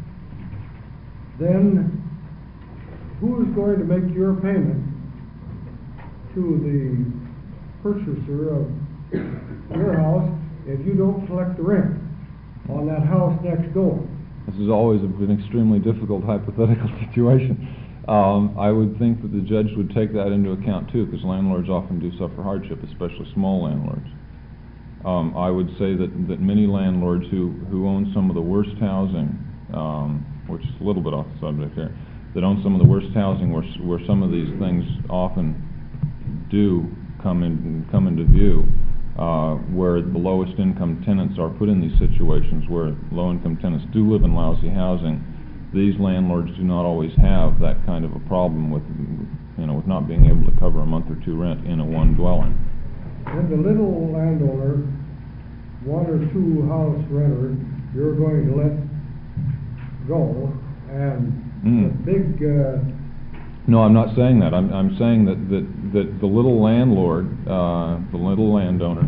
Then who's going to make your payment to the purchaser of your house if you don't collect the rent on that house next door? This is always an extremely difficult hypothetical situation. I would think that the judge would take that into account too, because landlords often do suffer hardship, especially small landlords. I would say that many landlords who own some of the worst housing, which is a little bit off the subject here, that own some of the worst housing where some of these things often do come into view, where the lowest income tenants are put in these situations, where low income tenants do live in lousy housing. These landlords do not always have that kind of a problem with not being able to cover a month or 2 rent in a one dwelling. And the little landowner, 1 or 2 house renter, you're going to let go, and the big... No, I'm not saying that. I'm saying that the little landlord, the little landowner...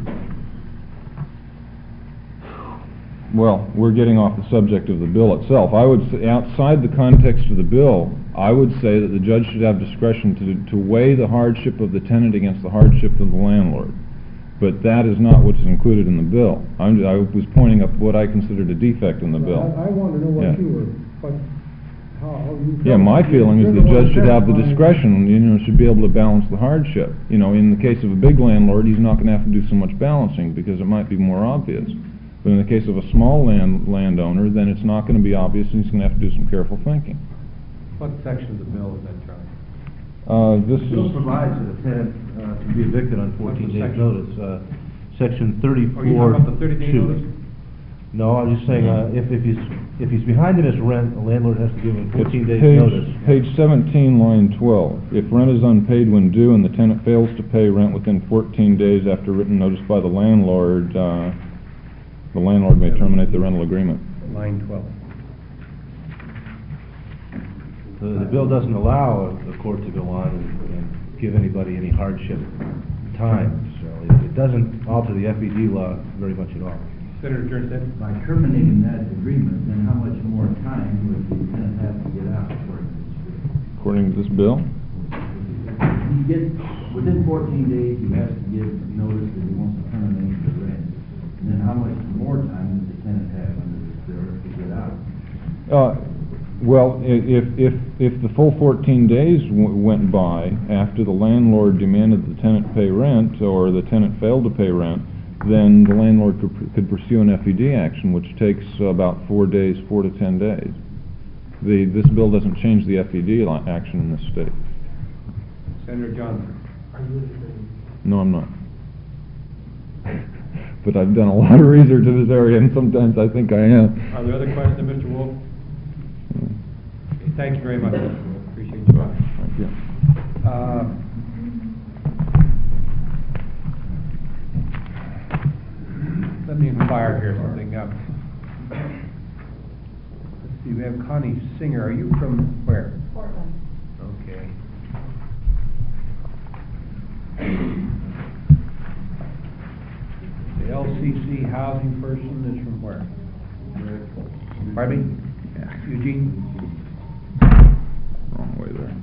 Well, we're getting off the subject of the bill itself. I would say, outside the context of the bill, I would say that the judge should have discretion to weigh the hardship of the tenant against the hardship of the landlord. But that is not what's included in the bill. I was pointing up what I considered a defect in the bill. I want to know what you were... Yeah, my feeling is the judge should have the discretion, should be able to balance the hardship. In the case of a big landlord, he's not going to have to do so much balancing because it might be more obvious. But in the case of a small landowner, then it's not going to be obvious, and he's going to have to do some careful thinking. What section of the bill is that, Charlie? This The bill provides that a tenant can be evicted on 14 days' notice. Section 34. Are you talking about the 30-day notice? No, I'm just saying if he's behind in his rent, the landlord has to give him 14 days' notice. Page 17, line 12. If rent is unpaid when due and the tenant fails to pay rent within 14 days after written notice by the landlord may terminate the rental agreement. Line 12. The bill doesn't allow a court to go on and give anybody any hardship time, so it doesn't alter the FED law very much at all. Senator Jernstedt? By terminating that agreement, then how much more time would the tenant have to get out according to this bill? According to this bill? He gets, within 14 days, he has to give notice that he wants to terminate the rent. And then how much more time does the tenant have under this bill to get out? Well, if the full 14 days went by after the landlord demanded the tenant pay rent, or the tenant failed to pay rent, then the landlord could pursue an FED action, which takes about 4 days, 4 to 10 days. This bill doesn't change the FED action in this state. Senator Johnson? No, I'm not. But I've done a lot of research in this area, and sometimes I think I am. Are there other questions, Mr. Wolf? Okay, thank you very much, Mr. Wolf. Appreciate your time. Thank you. Let me inquire here something. Let's see, we have Connie Singer. Are you from where? Portland. Okay. The LCC housing person is from where? Pardon me? Yeah. Eugene? Wrong way there.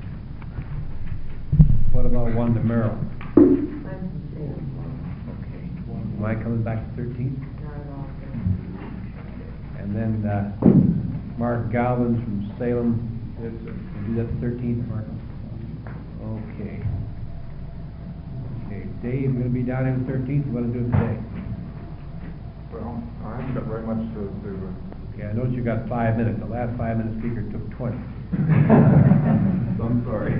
What about Wanda Merrill? I'm from Salem. Okay. Am I coming back to 13th? Not at all. And then Mark Galvin's from Salem. Is that the 13th, Mark? Okay. Okay, Dave, you're going to be down here the 13th. What to do today? Well, I haven't got very much to do. Okay, I noticed you got 5 minutes. The last 5-minute speaker took 20. So I'm sorry.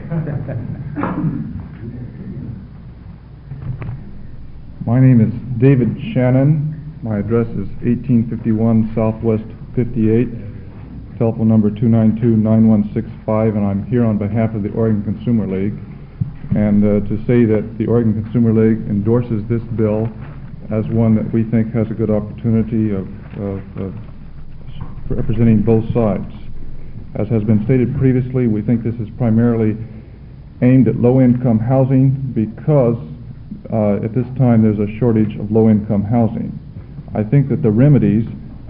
My name is David Shannon. My address is 1851 Southwest 58, telephone number 292-9165, and I'm here on behalf of the Oregon Consumer League. And to say that the Oregon Consumer League endorses this bill as one that we think has a good opportunity of representing both sides. As has been stated previously, we think this is primarily aimed at low-income housing because at this time there's a shortage of low-income housing. I think that the remedies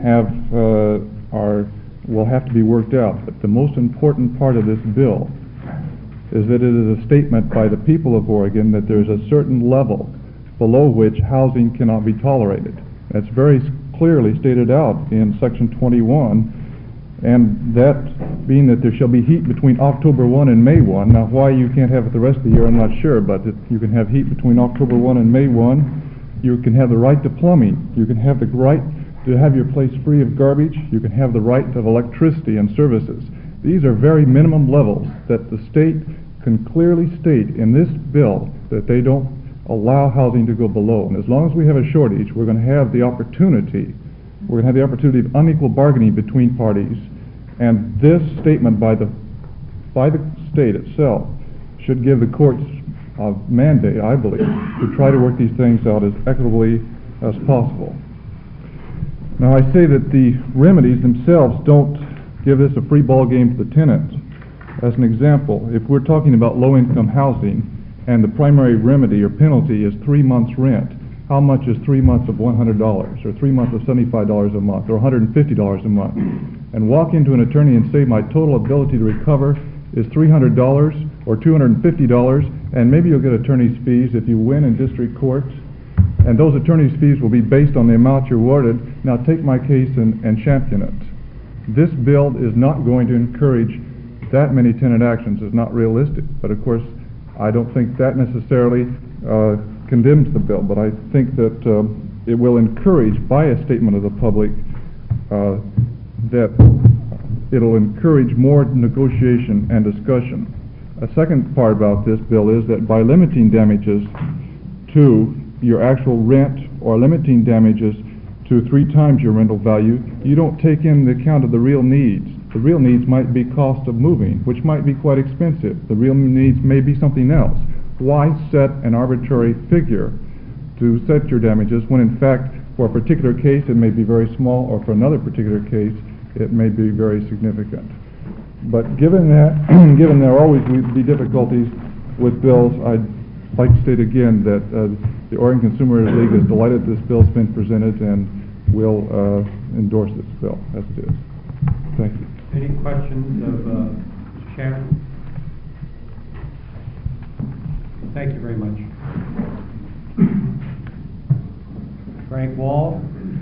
will have to be worked out, but the most important part of this bill is that it is a statement by the people of Oregon that there's a certain level below which housing cannot be tolerated. That's very clearly stated out in Section 21, and that being that there shall be heat between October 1 and May 1. Now, why you can't have it the rest of the year, I'm not sure, but you can have heat between October 1 and May 1. You can have the right to plumbing. You can have the right to have your place free of garbage. You can have the right of electricity and services. These are very minimum levels that the state can clearly state in this bill that they don't allow housing to go below. And as long as we have a shortage, we're going to have the opportunity of unequal bargaining between parties. And this statement by the state itself should give the courts a mandate, I believe, to try to work these things out as equitably as possible. Now, I say that the remedies themselves don't give this a free ball game to the tenants. As an example, if we're talking about low-income housing and the primary remedy or penalty is 3 months' rent, how much is 3 months of $100, or 3 months of $75 a month, or $150 a month? And walk into an attorney and say my total ability to recover is $300 or $250, and maybe you'll get attorney's fees if you win in district courts, and those attorney's fees will be based on the amount you're awarded. Now take my case and champion it. This bill is not going to encourage that many tenant actions. It's not realistic, but of course I don't think that necessarily condemns the bill, but I think that it will encourage, by a statement of the public, that it'll encourage more negotiation and discussion. A second part about this bill is that by limiting damages to your actual rent or limiting damages to 3 times your rental value, you don't take in the account of the real needs. The real needs might be cost of moving, which might be quite expensive. The real needs may be something else. Why set an arbitrary figure to set your damages when in fact for a particular case it may be very small, or for another particular case it may be very significant? But given that, given there always will be difficulties with bills, I'd like to state again that the Oregon Consumers League is delighted this bill's been presented and will endorse this bill as it is. Thank you. Any questions of Mr. Shannon? Thank you very much. Frank Wall.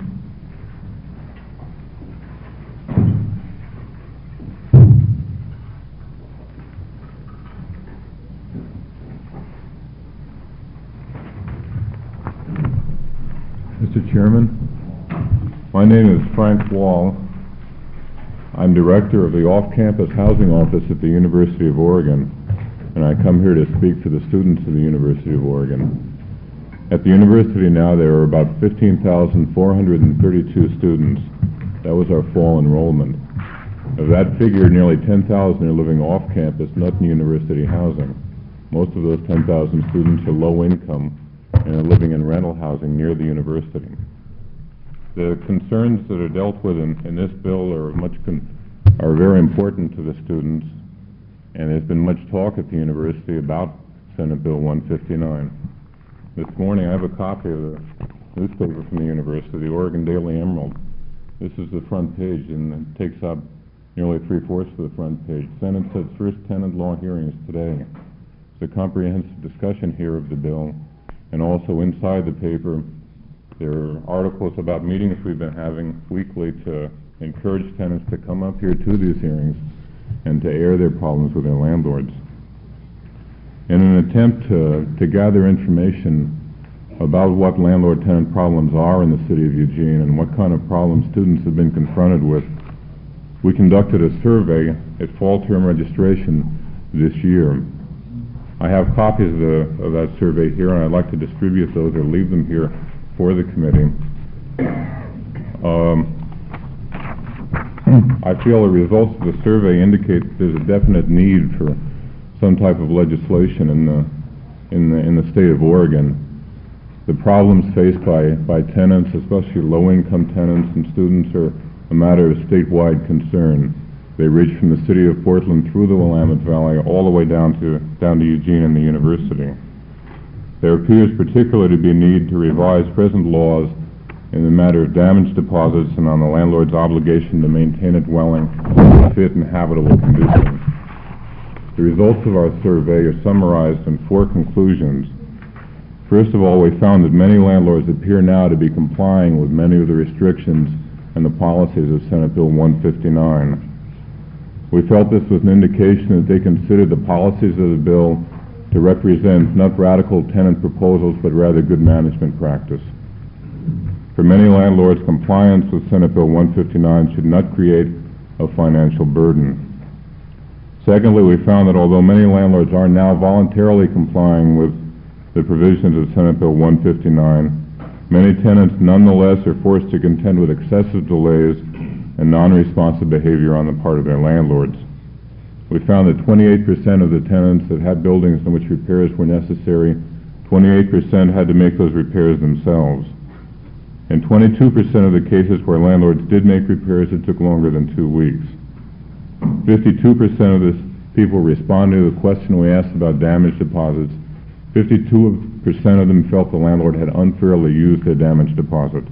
Mr. Chairman, my name is Frank Wall. I'm director of the off-campus housing office at the University of Oregon, and I come here to speak for the students of the University of Oregon. At the university now, there are about 15,432 students. That was our fall enrollment. Of that figure, nearly 10,000 are living off-campus, not in university housing. Most of those 10,000 students are low income and are living in rental housing near the university. The concerns that are dealt with in this bill are very important to the students, and there's been much talk at the university about Senate Bill 159. This morning I have a copy of the newspaper from the university, the Oregon Daily Emerald. This is the front page, and it takes up nearly 3/4 of the front page. Senate says first tenant law hearings today. It's a comprehensive discussion here of the bill, and also inside the paper there are articles about meetings we've been having weekly to encourage tenants to come up here to these hearings and to air their problems with their landlords. In an attempt to gather information about what landlord-tenant problems are in the city of Eugene and what kind of problems students have been confronted with, we conducted a survey at fall term registration this year. I have copies of that survey here, and I'd like to distribute those or leave them here for the committee. I feel the results of the survey indicate that there's a definite need for some type of legislation in the state of Oregon. The problems faced by tenants, especially low-income tenants and students, are a matter of statewide concern. They reach from the city of Portland through the Willamette Valley all the way down to Eugene and the university. There appears particularly to be a need to revise present laws in the matter of damage deposits and on the landlord's obligation to maintain a dwelling in fit and habitable condition. The results of our survey are summarized in 4 conclusions. First of all, we found that many landlords appear now to be complying with many of the restrictions and the policies of Senate Bill 159. We felt this was an indication that they considered the policies of the bill to represent not radical tenant proposals, but rather good management practice. For many landlords, compliance with Senate Bill 159 should not create a financial burden. Secondly, we found that although many landlords are now voluntarily complying with the provisions of Senate Bill 159, many tenants nonetheless are forced to contend with excessive delays and non-responsive behavior on the part of their landlords. We found that 28% of the tenants that had buildings in which repairs were necessary, 28% had to make those repairs themselves. In 22% of the cases where landlords did make repairs, it took longer than 2 weeks. 52% of the people responding to the question we asked about damage deposits. 52% of them felt the landlord had unfairly used their damage deposit.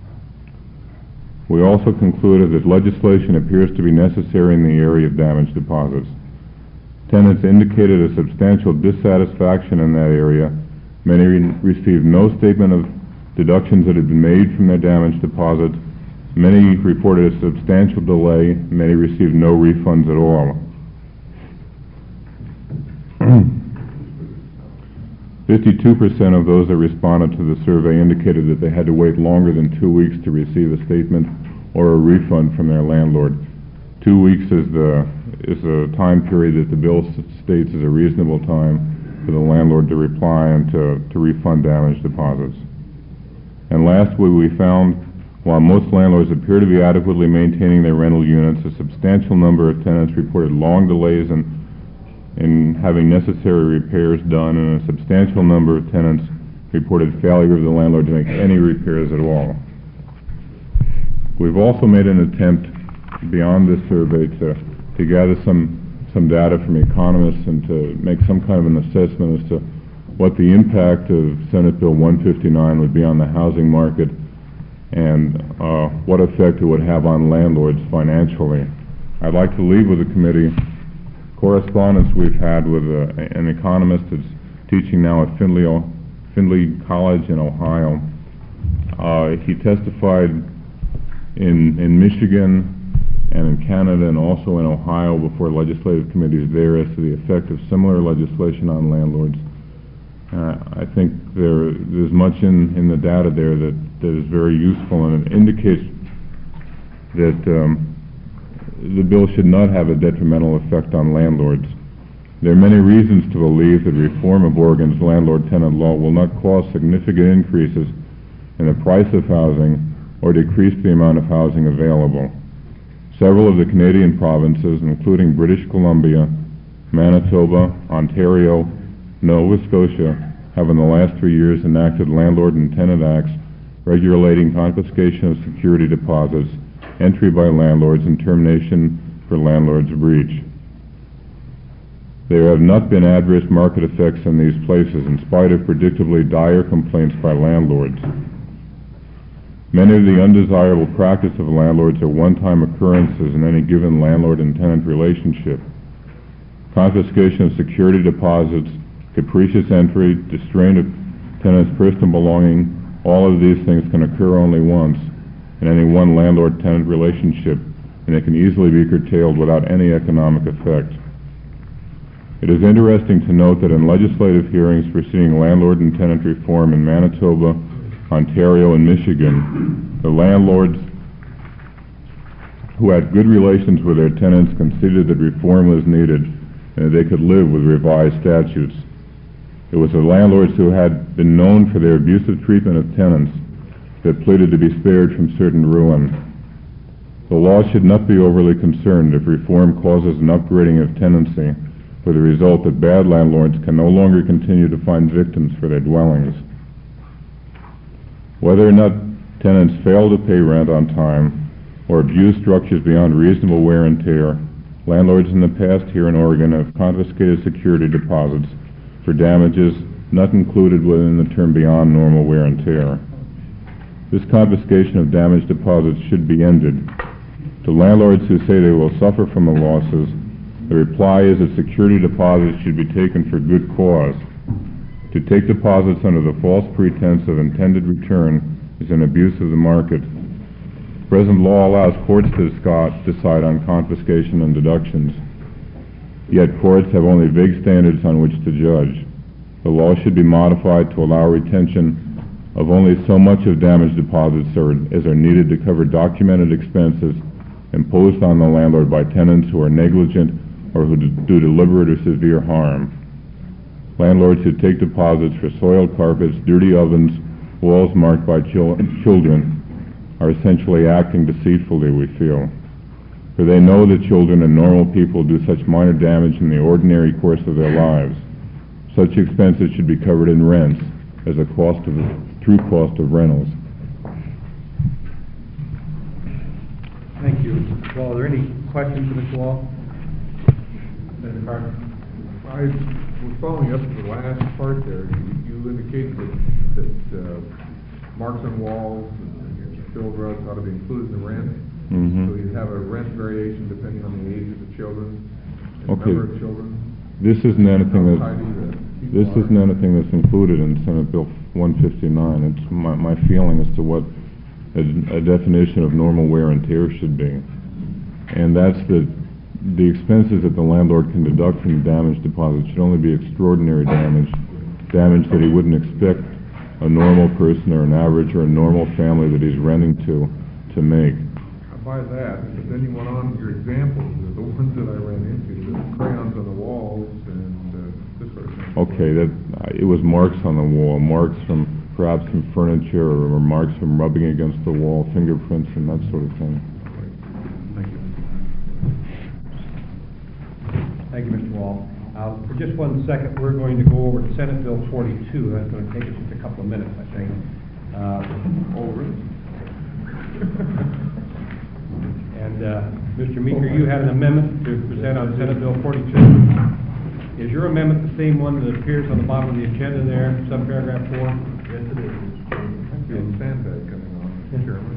We also concluded that legislation appears to be necessary in the area of damage deposits. Tenants indicated a substantial dissatisfaction in that area. Many received no statement of deductions that had been made from their damage deposits. Many reported a substantial delay. Many received no refunds at all. 52% of those that responded to the survey indicated that they had to wait longer than 2 weeks to receive a statement or a refund from their landlord. 2 weeks is a time period that the bill states is a reasonable time for the landlord to reply and to refund damage deposits. And lastly, we found while most landlords appear to be adequately maintaining their rental units, a substantial number of tenants reported long delays in having necessary repairs done, and a substantial number of tenants reported failure of the landlord to make any repairs at all. We've also made an attempt beyond this survey to to gather some data from economists and to make some kind of an assessment as to what the impact of Senate Bill 159 would be on the housing market and what effect it would have on landlords financially. I'd like to leave with the committee correspondence we've had with an economist that's teaching now at Findlay College in Ohio. He testified in Michigan and in Canada and also in Ohio before legislative committees there as to the effect of similar legislation on landlords. I think there's much in the data there that is very useful, and it indicates that the bill should not have a detrimental effect on landlords. There are many reasons to believe that reform of Oregon's landlord-tenant law will not cause significant increases in the price of housing or decrease the amount of housing available. Several of the Canadian provinces, including British Columbia, Manitoba, Ontario, Nova Scotia, have in the last 3 years enacted landlord and tenant acts regulating confiscation of security deposits, entry by landlords, and termination for landlord's breach. There have not been adverse market effects in these places in spite of predictably dire complaints by landlords. Many of the undesirable practices of landlords are one-time occurrences in any given landlord and tenant relationship. Confiscation of security deposits, capricious entry, distraint of tenants' personal belonging, all of these things can occur only once in any one landlord-tenant relationship, and it can easily be curtailed without any economic effect. It is interesting to note that in legislative hearings preceding landlord and tenant reform in Manitoba, Ontario, and Michigan, the landlords who had good relations with their tenants conceded that reform was needed and that they could live with revised statutes. It was the landlords who had been known for their abusive treatment of tenants that pleaded to be spared from certain ruin. The law should not be overly concerned if reform causes an upgrading of tenancy, with the result that bad landlords can no longer continue to find victims for their dwellings. Whether or not tenants fail to pay rent on time or abuse structures beyond reasonable wear and tear, landlords in the past here in Oregon have confiscated security deposits for damages not included within the term beyond normal wear and tear. This confiscation of damaged deposits should be ended. To landlords who say they will suffer from the losses, the reply is that security deposits should be taken for good cause. To take deposits under the false pretense of intended return is an abuse of the market. Present law allows courts to decide on confiscation and deductions. Yet courts have only vague standards on which to judge. The law should be modified to allow retention of only so much of damaged deposits as are needed to cover documented expenses imposed on the landlord by tenants who are negligent or who do deliberate or severe harm. Landlords who take deposits for soiled carpets, dirty ovens, walls marked by children are essentially acting deceitfully, we feel. For they know that children and normal people do such minor damage in the ordinary course of their lives. Such expenses should be covered in rents as a true cost of rentals. Thank you, Mr. Wall. Are there any questions for Mr. Wall? Senator Carter? I was following up the last part there. You indicated that marks on walls and filled rugs ought to be included in the rent. Mm-hmm. So you have a rent variation depending on the age of the children and Okay. number of children. This isn't anything How tidy the people this are. isn't anything that's included in Senate Bill 159. It's my feeling as to what a definition of normal wear and tear should be. And that's the expenses that the landlord can deduct from damaged deposits should only be extraordinary damage that he wouldn't expect a normal person or an average or a normal family that he's renting to make. I buy that, but then you went on your examples, the ones that I ran into, the crayons on the walls and this sort of thing. Okay, it was marks on the wall, marks perhaps from furniture or marks from rubbing against the wall, fingerprints and that sort of thing. Thank you. Thank you, Mr. Wall. For just 1 second, we're going to go over to Senate Bill 42. That's going to take us just a couple of minutes, I think. Over. And Mr. Meeker, you had an amendment to present on Senate Bill 42. Is your amendment the same one that appears on the bottom of the agenda there, subparagraph 4? Yes, it is. I feel a sandbag coming on, Mr. Chairman.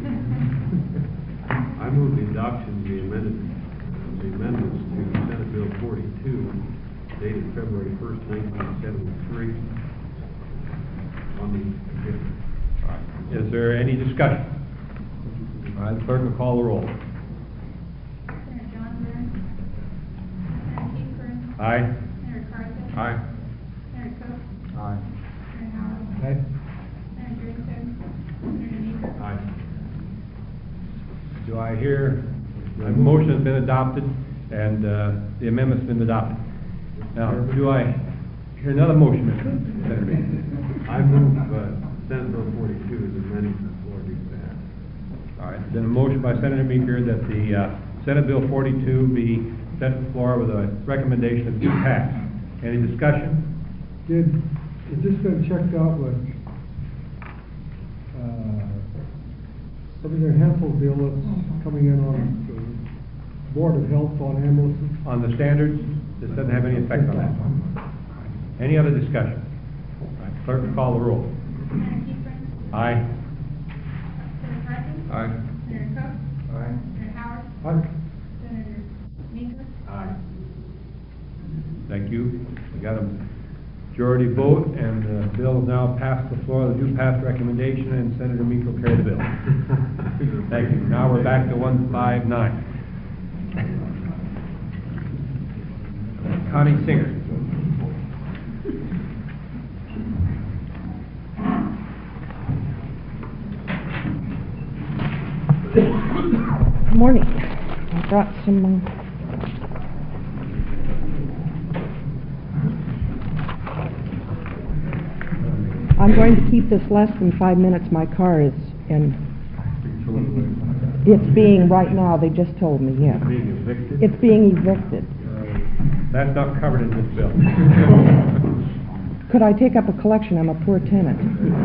I move the adoption of the amendments to Senate Bill 42, dated February 1st, 1973, on the agenda. Is there any discussion? All right, the clerk will call the roll. Senator John Burns. Senator Keith Burns. Aye. Senator Carson. Aye. Senator Cook. Aye. Senator Howard. Aye. Senator Jacobson. Senator Meeker. Aye. Do I hear, a motion has been adopted, and the amendment's been adopted. Now, do I hear another motion, Senator Meeker? I move Senate Bill 42 is amended to the floor be passed. All right, there's been a motion by Senator Meeker that the Senate Bill 42 be sent to the floor with a recommendation of to pass. Any discussion? Is this been checked out with, Governor Hensel's bill that's coming in on the Board of Health on ambulances? On the standards, this doesn't have any effect on that. Any other discussion? All right, clerk will call the roll. Senator Keith Burns. Aye. Senator Carson. Aye. Senator Cook. Aye. Senator Howard. Aye. Senator Meeker. Aye. Thank you. We got a majority vote, and the bill is now passed the floor. The do pass recommendation, and Senator Meeker will carry the bill. Thank you. Now we're back to 159. Connie Singer. Good morning. I brought some, I'm going to keep this less than 5 minutes. My car is in, it's being, right now, they just told me, yeah. Being evicted? It's being evicted. That's not covered in this bill. Could I take up a collection? I'm a poor tenant.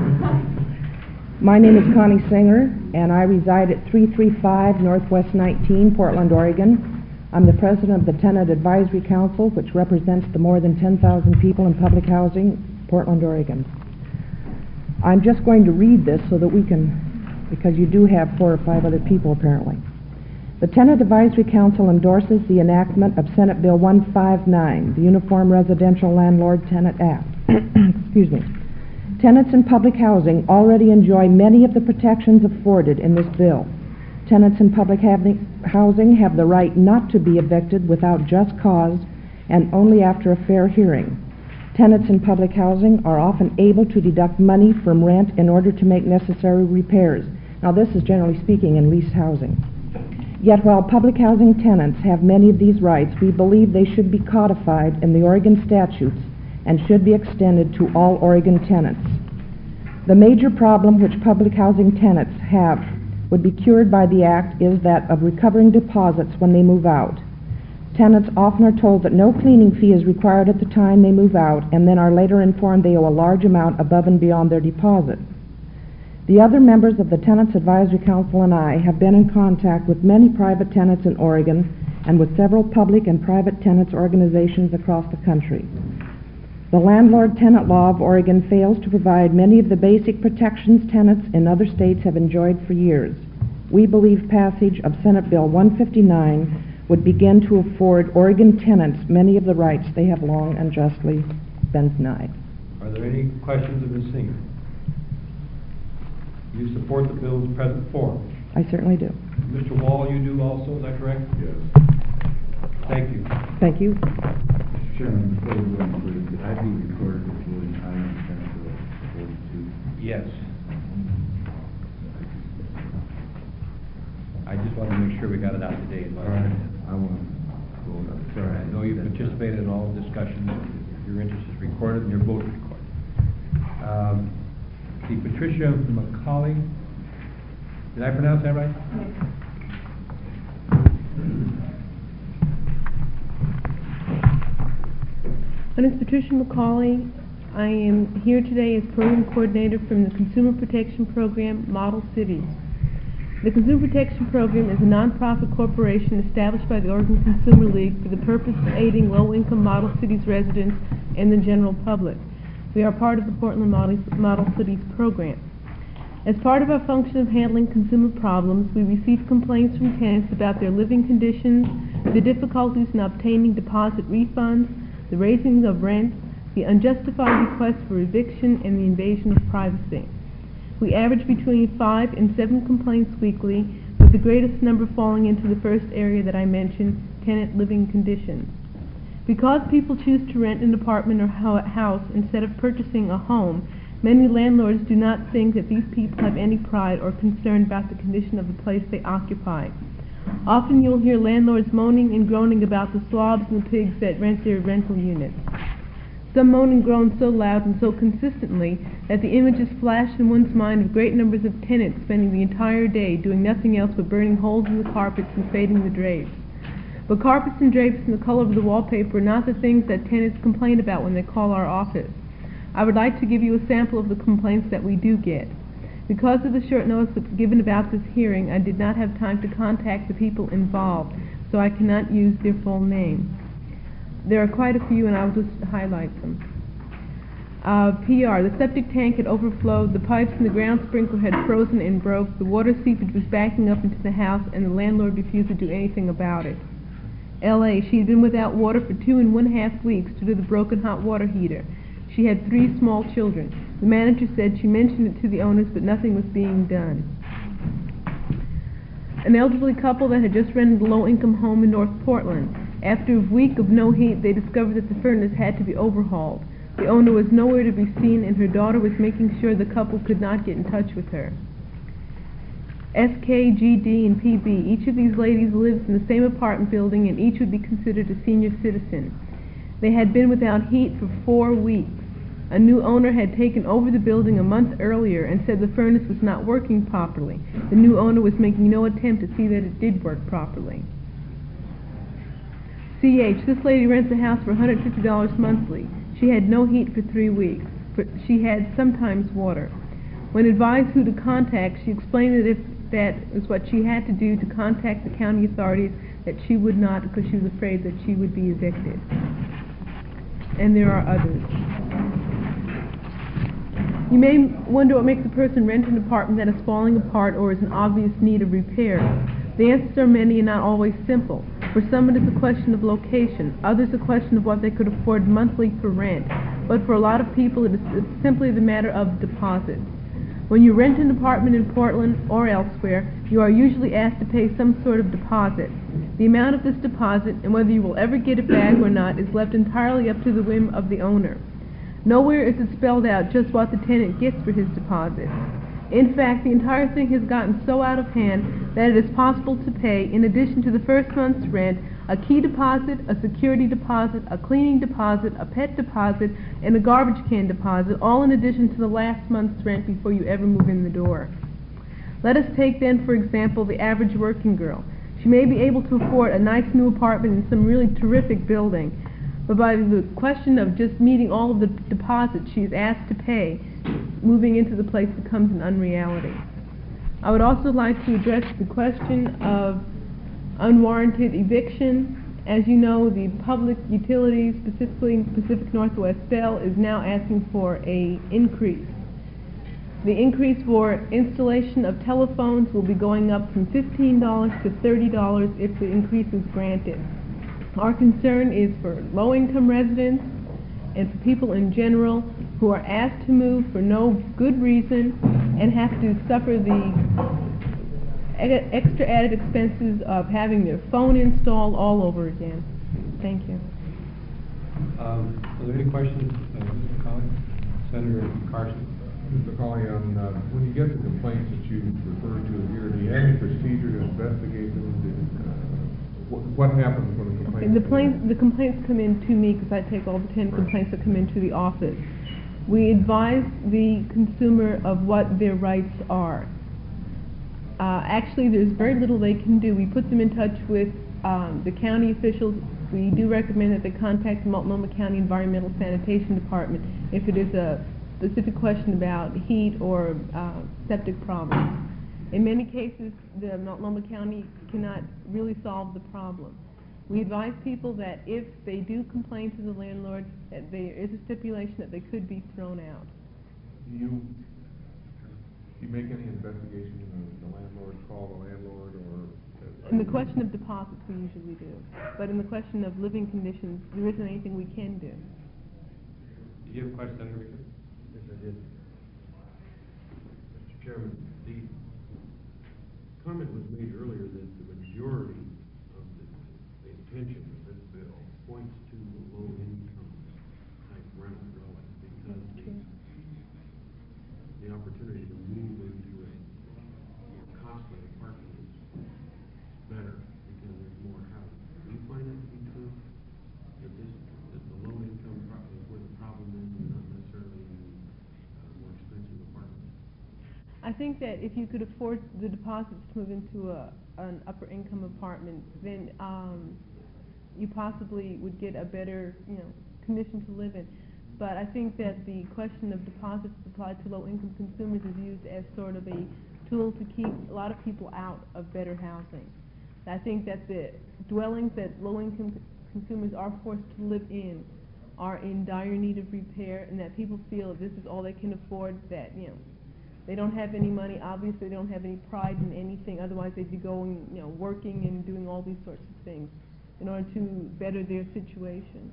My name is Connie Singer, and I reside at 335 Northwest 19, Portland, Oregon. I'm the president of the Tenant Advisory Council, which represents the more than 10,000 people in public housing, Portland, Oregon. I'm just going to read this so that we can, because you do have 4 or 5 other people apparently. The Tenant Advisory Council endorses the enactment of Senate Bill 159, the Uniform Residential Landlord-Tenant Act. Excuse me. Tenants in public housing already enjoy many of the protections afforded in this bill. Tenants in public housing have the right not to be evicted without just cause and only after a fair hearing. Tenants in public housing are often able to deduct money from rent in order to make necessary repairs. Now, this is generally speaking in leased housing. Yet while public housing tenants have many of these rights, we believe they should be codified in the Oregon statutes and should be extended to all Oregon tenants. The major problem which public housing tenants have would be cured by the act is that of recovering deposits when they move out. Tenants often are told that no cleaning fee is required at the time they move out and then are later informed they owe a large amount above and beyond their deposit. The other members of the Tenants Advisory Council and I have been in contact with many private tenants in Oregon and with several public and private tenants organizations across the country. The landlord-tenant law of Oregon fails to provide many of the basic protections tenants in other states have enjoyed for years. We believe passage of Senate Bill 159 would begin to afford Oregon tenants many of the rights they have long and justly been denied. Are there any questions of Ms. Singer? You support the bill's present form? I certainly do. Mr. Wall, you do also, is that correct? Yes. Thank you. Thank you. Mr. Chairman, before we go any further, could I be recorded as voting aye on Senate Bill 42? Yes. I just want to make sure we got it out today. All right, I want to vote on it. Sorry, I know you've participated in all the discussions. Your interest is recorded and your vote is recorded. See, Patricia McCauley, did I pronounce that right? My name is Patricia McCauley. I am here today as program coordinator from the Consumer Protection Program Model Cities. The Consumer Protection Program is a nonprofit corporation established by the Oregon Consumer League for the purpose of aiding low-income model cities residents and the general public. We are part of the Portland Model Cities program. As part of our function of handling consumer problems, we receive complaints from tenants about their living conditions, the difficulties in obtaining deposit refunds, the raising of rent, the unjustified requests for eviction, and the invasion of privacy. We average between 5 and 7 complaints weekly, with the greatest number falling into the first area that I mentioned, tenant living conditions. Because people choose to rent an apartment or house instead of purchasing a home, many landlords do not think that these people have any pride or concern about the condition of the place they occupy. Often you'll hear landlords moaning and groaning about the slobs and the pigs that rent their rental units. Some moan and groan so loud and so consistently that the images flash in one's mind of great numbers of tenants spending the entire day doing nothing else but burning holes in the carpets and fading the drapes. But carpets and drapes and the color of the wallpaper are not the things that tenants complain about when they call our office. I would like to give you a sample of the complaints that we do get. Because of the short notice given about this hearing, I did not have time to contact the people involved, so I cannot use their full name. There are quite a few, and I'll just highlight them. PR, the septic tank had overflowed, the pipes in the ground sprinkler had frozen and broke, the water seepage was backing up into the house, and the landlord refused to do anything about it. LA, she had been without water for 2.5 weeks due to the broken hot water heater. She had 3 small children. The manager said she mentioned it to the owners, but nothing was being done. An elderly couple that had just rented a low-income home in North Portland. After a week of no heat, they discovered that the furnace had to be overhauled. The owner was nowhere to be seen, and her daughter was making sure the couple could not get in touch with her. SK, GD, and PB. Each of these ladies lives in the same apartment building, and each would be considered a senior citizen. They had been without heat for 4 weeks. A new owner had taken over the building a month earlier and said the furnace was not working properly. The new owner was making no attempt to see that it did work properly. CH, this lady rents a house for $150 monthly. She had no heat for 3 weeks, but she had sometimes water. When advised who to contact, she explained that if that was what she had to do, to contact the county authorities, that she would not because she was afraid that she would be evicted. And there are others. You may wonder what makes a person rent an apartment that is falling apart or is in obvious need of repair. The answers are many and not always simple. For some it is a question of location, others a question of what they could afford monthly for rent, but for a lot of people it's simply the matter of deposits. When you rent an apartment in Portland or elsewhere, you are usually asked to pay some sort of deposit. The amount of this deposit, and whether you will ever get it back or not, is left entirely up to the whim of the owner. Nowhere is it spelled out just what the tenant gets for his deposit. In fact, the entire thing has gotten so out of hand that it is possible to pay, in addition to the first month's rent, a key deposit, a security deposit, a cleaning deposit, a pet deposit, and a garbage can deposit, all in addition to the last month's rent before you ever move in the door. Let us take then, for example, the average working girl. She may be able to afford a nice new apartment in some really terrific building, but by the question of just meeting all of the deposits she is asked to pay, moving into the place becomes an unreality. I would also like to address the question of unwarranted eviction. As you know, the public utilities, specifically Pacific Northwest Bell, is now asking for an increase. The increase for installation of telephones will be going up from $15 to $30 if the increase is granted. Our concern is for low-income residents and for people in general who are asked to move for no good reason and have to suffer the extra added expenses of having their phone installed all over again. Thank you. Are there any questions, Mr. Colley? Senator Carson? Mr. Colley, when you get the complaints that you referred to here, do you have any procedure to investigate them? What happens when a complaint The complaints come in to me because I take all the 10 complaints that come into the office. We advise the consumer of what their rights are. Actually, there's very little they can do. We put them in touch with the county officials. We do recommend that they contact the Multnomah County Environmental Sanitation Department if it is a specific question about heat or septic problems. In many cases, the Multnomah County cannot really solve the problem. We advise people that if they do complain to the landlord, that there is a stipulation that they could be thrown out. Do you make any investigation, the landlord call the landlord, or? In the question of deposits, we usually do. But in the question of living conditions, there isn't anything we can do. Did you have a question, Senator Baker? Yes, I did. Mr. Chairman, the comment was made earlier that the majority of the intention of this bill points to the low-income type rental dwelling because the opportunity to move into a more costly apartment is better because there's more housing. Do you find that to be true? That the low-income is where the problem is and not necessarily more expensive apartments? I think that if you could afford the deposits to move into an upper-income apartment, then you possibly would get a better, condition to live in. But I think that the question of deposits applied to low-income consumers is used as sort of a tool to keep a lot of people out of better housing. I think that the dwellings that low-income consumers are forced to live in are in dire need of repair, and that people feel that this is all they can afford, that, they don't have any money, obviously they don't have any pride in anything, otherwise they'd be going, working and doing all these sorts of things in order to better their situation.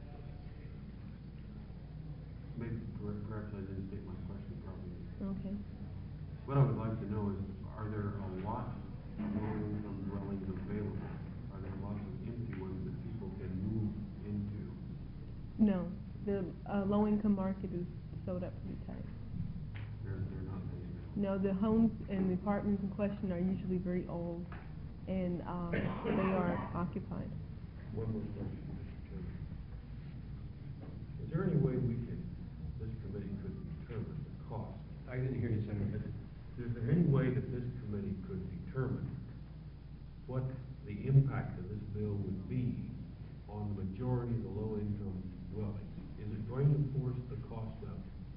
Maybe perhaps I didn't state my question properly. Okay. What I would like to know is, are there a lot of low-income dwellings available? Are there lots of empty ones that people can move into? No, the low-income market is sewed up pretty tight. They're not many available. No, the homes and the apartments in question are usually very old, and they are occupied. One more question, Mr. Chairman. Is there any way this committee could determine the cost? I didn't hear you, Senator. Is there any way that this committee could determine what the impact of this bill would be on the majority of the low-income dwellings? Is it going to force the cost up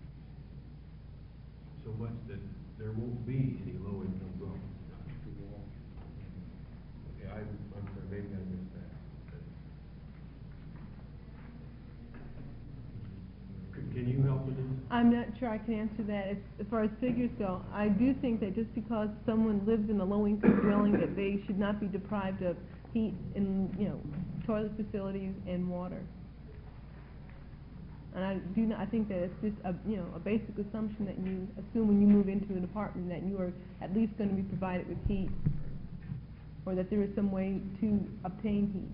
so much that there won't be any low-income dwellings? Okay, I'm sorry, maybe I missed that. Can you help with this? I'm not sure I can answer that. As far as figures go, I do think that just because someone lives in a low-income dwelling, that they should not be deprived of heat and, toilet facilities and water. And I think that it's just a basic assumption that you assume when you move into an apartment that you are at least going to be provided with heat, or that there is some way to obtain heat.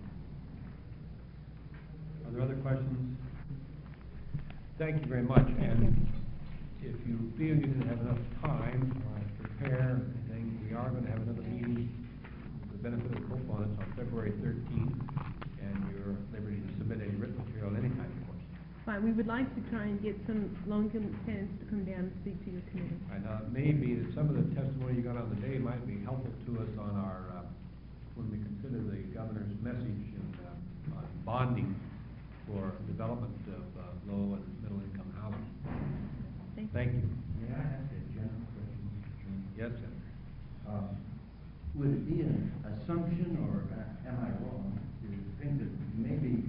Are there other questions? Thank you very much. And if you feel you didn't have enough time to prepare anything, we are going to have another meeting for the benefit of the co-opponents on February 13th, and you're at liberty to submit any written material anytime you want. Fine. We would like to try and get some low-income tenants to come down and speak to your committee. And it may be that some of the testimony you got on the day might be helpful to us on our when we consider the governor's message on bonding for development of low and middle-income housing. Thank you. May I ask a general question, Mr. Chairman? Yes, Senator. Would it be an assumption, or am I wrong, to think that maybe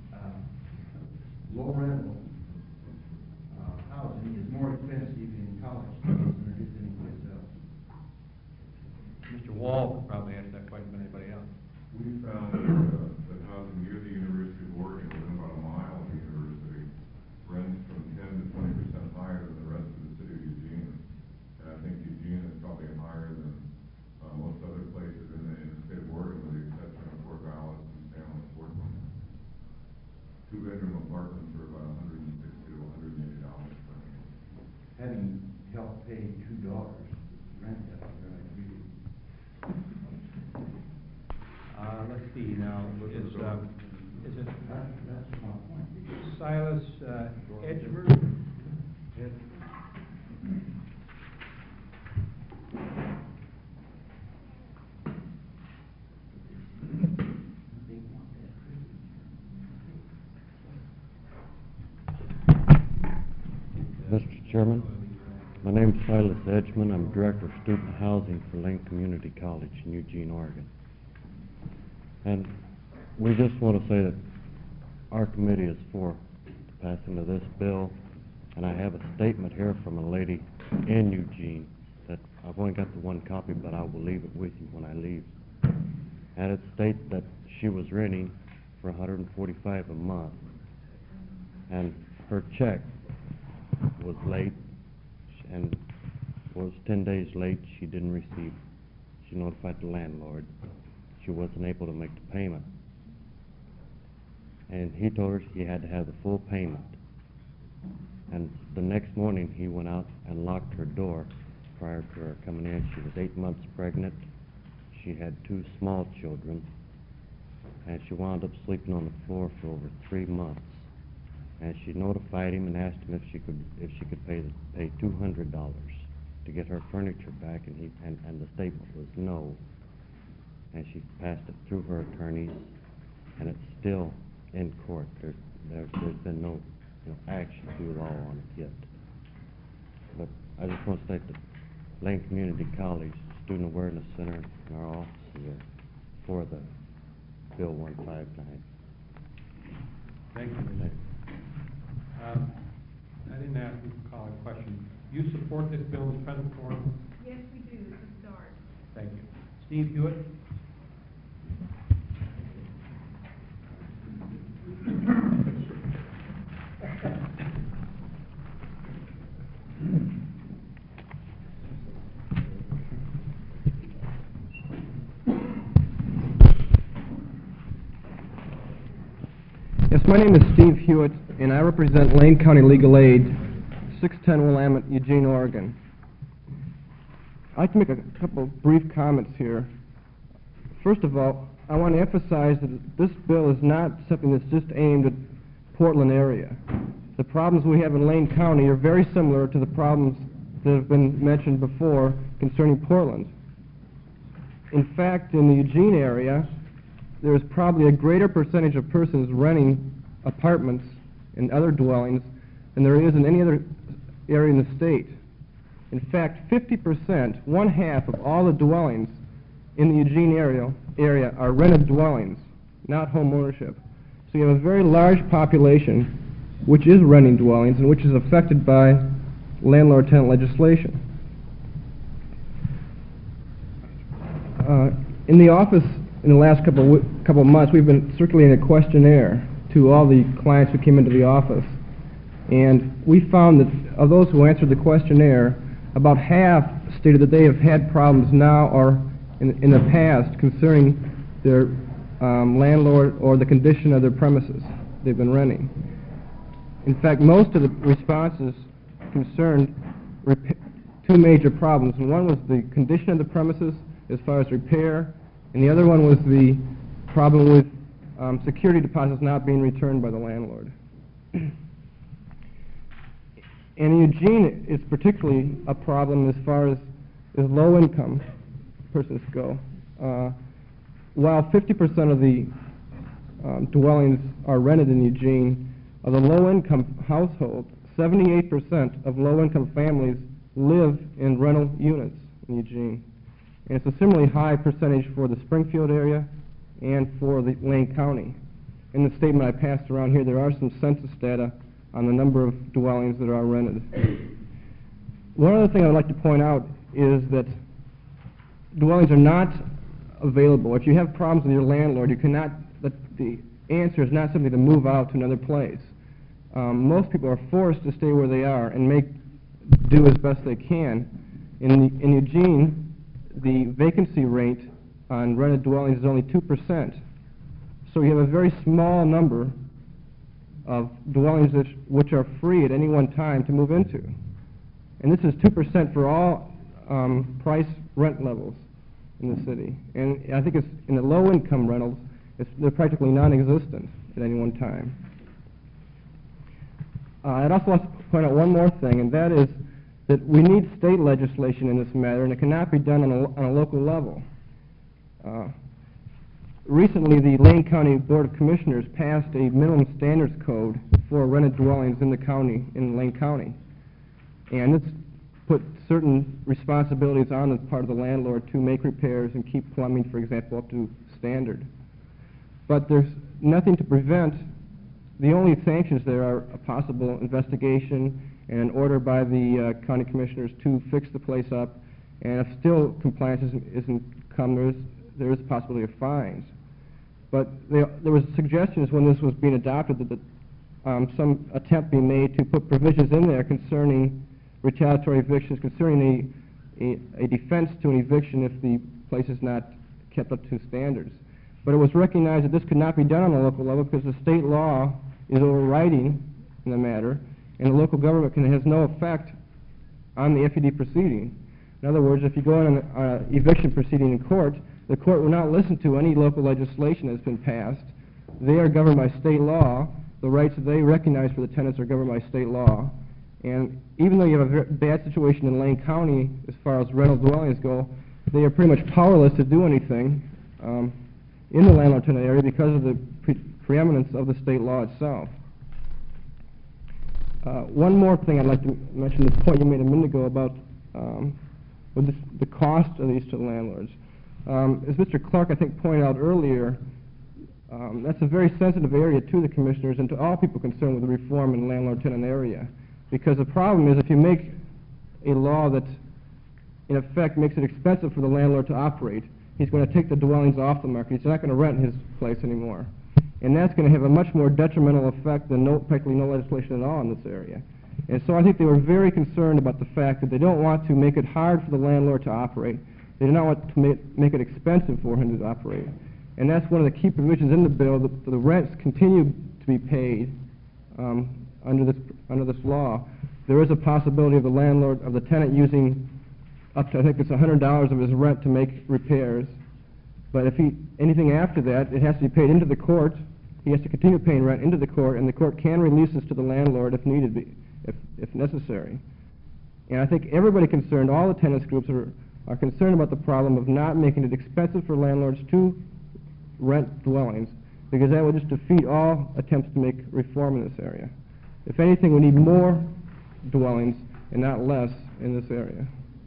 low rental housing is more expensive in college towns than it is anyplace else? Mr. Wall could probably answer that question than anybody else. We found that housing near the University of Oregon, within about a mile of the university, rents from 10 to 20% higher than the rest of the city of Eugene. And I think Eugene is probably higher than most other places in the state of Oregon, with the exception of Fort Dallas and San Luis, Portland. Two-bedroom apartments are about $160 to $180 per month. Having helped pay $2 rent out there, I agree. Let's see now. Is it That's my point. Silas Edgemer? Mr. Chairman, My name's Silas Edgman. I'm Director of Student Housing for Lane Community College in Eugene, Oregon. And we just want to say that our committee is for the passing of this bill, and I have a statement here from a lady in Eugene that I've only got the one copy, but I will leave it with you when I leave. And it states that she was renting for $145 a month, and her check was late and was 10 days late. She didn't receive. She notified the landlord. She wasn't able to make the payment. And he told her he had to have the full payment. And the next morning he went out and locked her door prior to her coming in. She was 8 months pregnant. She had 2 small children. And she wound up sleeping on the floor for over 3 months. And she notified him and asked him if she could pay $200 to get her furniture back, and the statement was no. And she passed it through her attorneys, and it's still in court. There's been no action through law on it yet. But I just want to state that Lane Community College Student Awareness Center and our office here for the Bill 159. Thank you. I didn't ask you to call a question. You support this bill in its present form? Yes, we do. It's a start. Thank you. Steve Hewitt? Yes, my name is Steve Hewitt, and I represent Lane County Legal Aid, 610 Willamette, Eugene, Oregon. I'd like to make a couple of brief comments here. First of all, I want to emphasize that this bill is not something that's just aimed at Portland area. The problems we have in Lane County are very similar to the problems that have been mentioned before concerning Portland. In fact, in the Eugene area, there's probably a greater percentage of persons renting apartments and other dwellings than there is in any other area in the state. In fact, 50%, one half of all the dwellings in the Eugene area are rented dwellings, not home ownership. So you have a very large population which is renting dwellings and which is affected by landlord-tenant legislation. In the office, in the last couple of months, we've been circulating a questionnaire to all the clients who came into the office. And we found that of those who answered the questionnaire, about half stated that they have had problems now or in the past concerning their landlord or the condition of their premises they've been renting. In fact, most of the responses concerned two major problems. And one was the condition of the premises as far as repair, and the other one was the problem with security deposits not being returned by the landlord. And in Eugene, it's particularly a problem as far as low-income persons go. While 50% of the dwellings are rented in Eugene, of the low-income households, 78% of low-income families live in rental units in Eugene. And it's a similarly high percentage for the Springfield area and for the Lane County. In the statement I passed around here, there are some census data on the number of dwellings that are rented. One other thing I'd like to point out is that dwellings are not available. If you have problems with your landlord, you cannot, the answer is not simply to move out to another place. Most people are forced to stay where they are and do as best they can. In Eugene, the vacancy rate on rented dwellings is only 2%. So you have a very small number of dwellings which are free at any one time to move into. And this is 2% for all price rent levels in the city. And I think it's in the low-income rentals, they're practically non-existent at any one time. I'd also like to point out one more thing, and that is that we need state legislation in this matter, and it cannot be done on a local level. Recently, the Lane County Board of Commissioners passed a minimum standards code for rented dwellings in the county, in Lane County. And this put certain responsibilities on the part of the landlord to make repairs and keep plumbing, for example, up to standard. But there's nothing to prevent. The only sanctions there are a possible investigation and an order by the county commissioners to fix the place up, and if still compliance isn't come, there is a possibility of fines. But there was suggestions when this was being adopted that some attempt be made to put provisions in there concerning retaliatory evictions, concerning a defense to an eviction if the place is not kept up to standards. But it was recognized that this could not be done on a local level because the state law is overriding in the matter, and the local government has no effect on the FUD proceeding. In other words, if you go on an eviction proceeding in court, the court will not listen to any local legislation that's been passed. They are governed by state law. The rights that they recognize for the tenants are governed by state law. And even though you have a very bad situation in Lane County as far as rental dwellings go, they are pretty much powerless to do anything in the landlord-tenant area because of the preeminence of the state law itself. One more thing I'd like to mention, this point you made a minute ago about the cost of these to the landlords. As Mr. Clark, I think, pointed out earlier, that's a very sensitive area to the commissioners and to all people concerned with the reform in the landlord-tenant area. Because the problem is if you make a law that, in effect, makes it expensive for the landlord to operate, he's going to take the dwellings off the market. He's not going to rent his place anymore. And that's going to have a much more detrimental effect than practically no legislation at all in this area. And so I think they were very concerned about the fact that they don't want to make it hard for the landlord to operate. They do not want to make it expensive for him to operate. And that's one of the key provisions in the bill, that the rents continue to be paid under this law. There is a possibility of the landlord, of the tenant using up to, I think it's $100 of his rent to make repairs. But if anything after that, it has to be paid into the court. He has to continue paying rent into the court, and the court can release this to the landlord if needed be, if necessary. And I think everybody concerned, all the tenants groups are concerned about the problem of not making it expensive for landlords to rent dwellings, because that would just defeat all attempts to make reform in this area. If anything, we need more dwellings and not less in this area.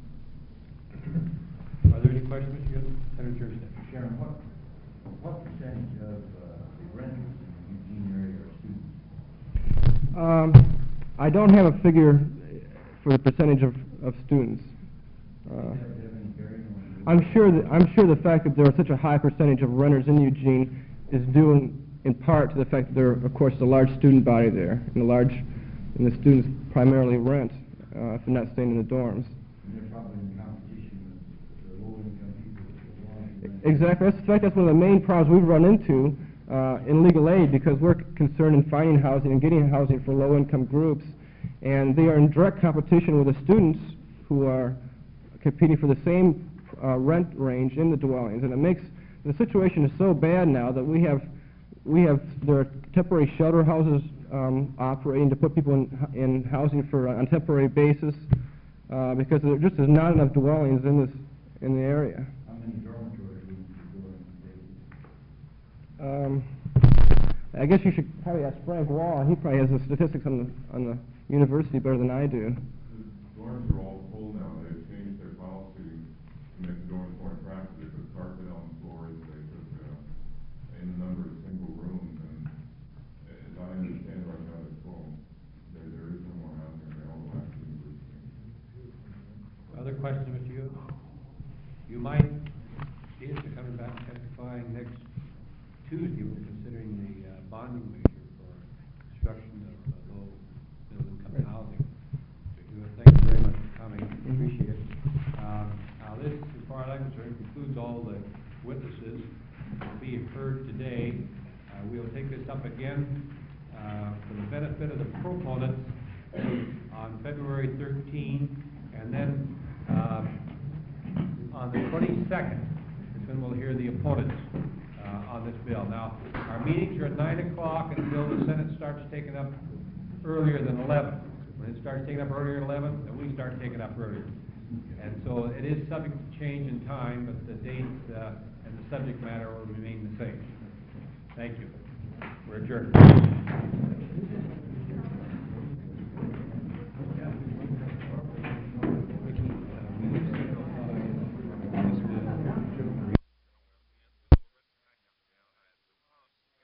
Are there any questions? Senator Jurgensen. Sharon, what percentage of the renters in the Eugene area are students? I don't have a figure for the percentage of students. I'm sure the fact that there are such a high percentage of renters in Eugene is due in part to the fact that there, of course, is a large student body there, and the students primarily rent if they're not staying in the dorms. And they're probably in competition with the low-income people. Exactly. In fact, that's one of the main problems we've run into in legal aid, because we're concerned in finding housing and getting housing for low-income groups, and they are in direct competition with the students who are competing for the same rent range in the dwellings, and it makes the situation is so bad now that there are temporary shelter houses operating to put people in housing on a temporary basis because there just is not enough dwellings in the area. How many dormitory rooms are going? I guess you should probably ask Frank Wall. He probably has the statistics on the university better than I do. The dorms are all full now. They've changed their policy to make the dorms more attractive. They put carpet on the floors. They put in a number of single rooms. And as I understand right now, it's full. There is no more housing available after the university. Other questions, Mr. Yu? You might be coming back testifying next Tuesday. We're considering the bonding measure for construction of low middle-income housing. Thank you very much for coming. Appreciate it. Now this, as far as I'm concerned, concludes all the witnesses to be heard today. We will take this up again for the benefit of the proponents on February 13th, and then on the 22nd is when we'll hear the opponents on this bill. Now, our meetings are at 9 o'clock until the Senate starts taking up earlier than 11. When it starts taking up earlier than 11, then we start taking up earlier. And so it is subject to change in time, but the dates and the subject matter will remain the same. Thank you. We're adjourned.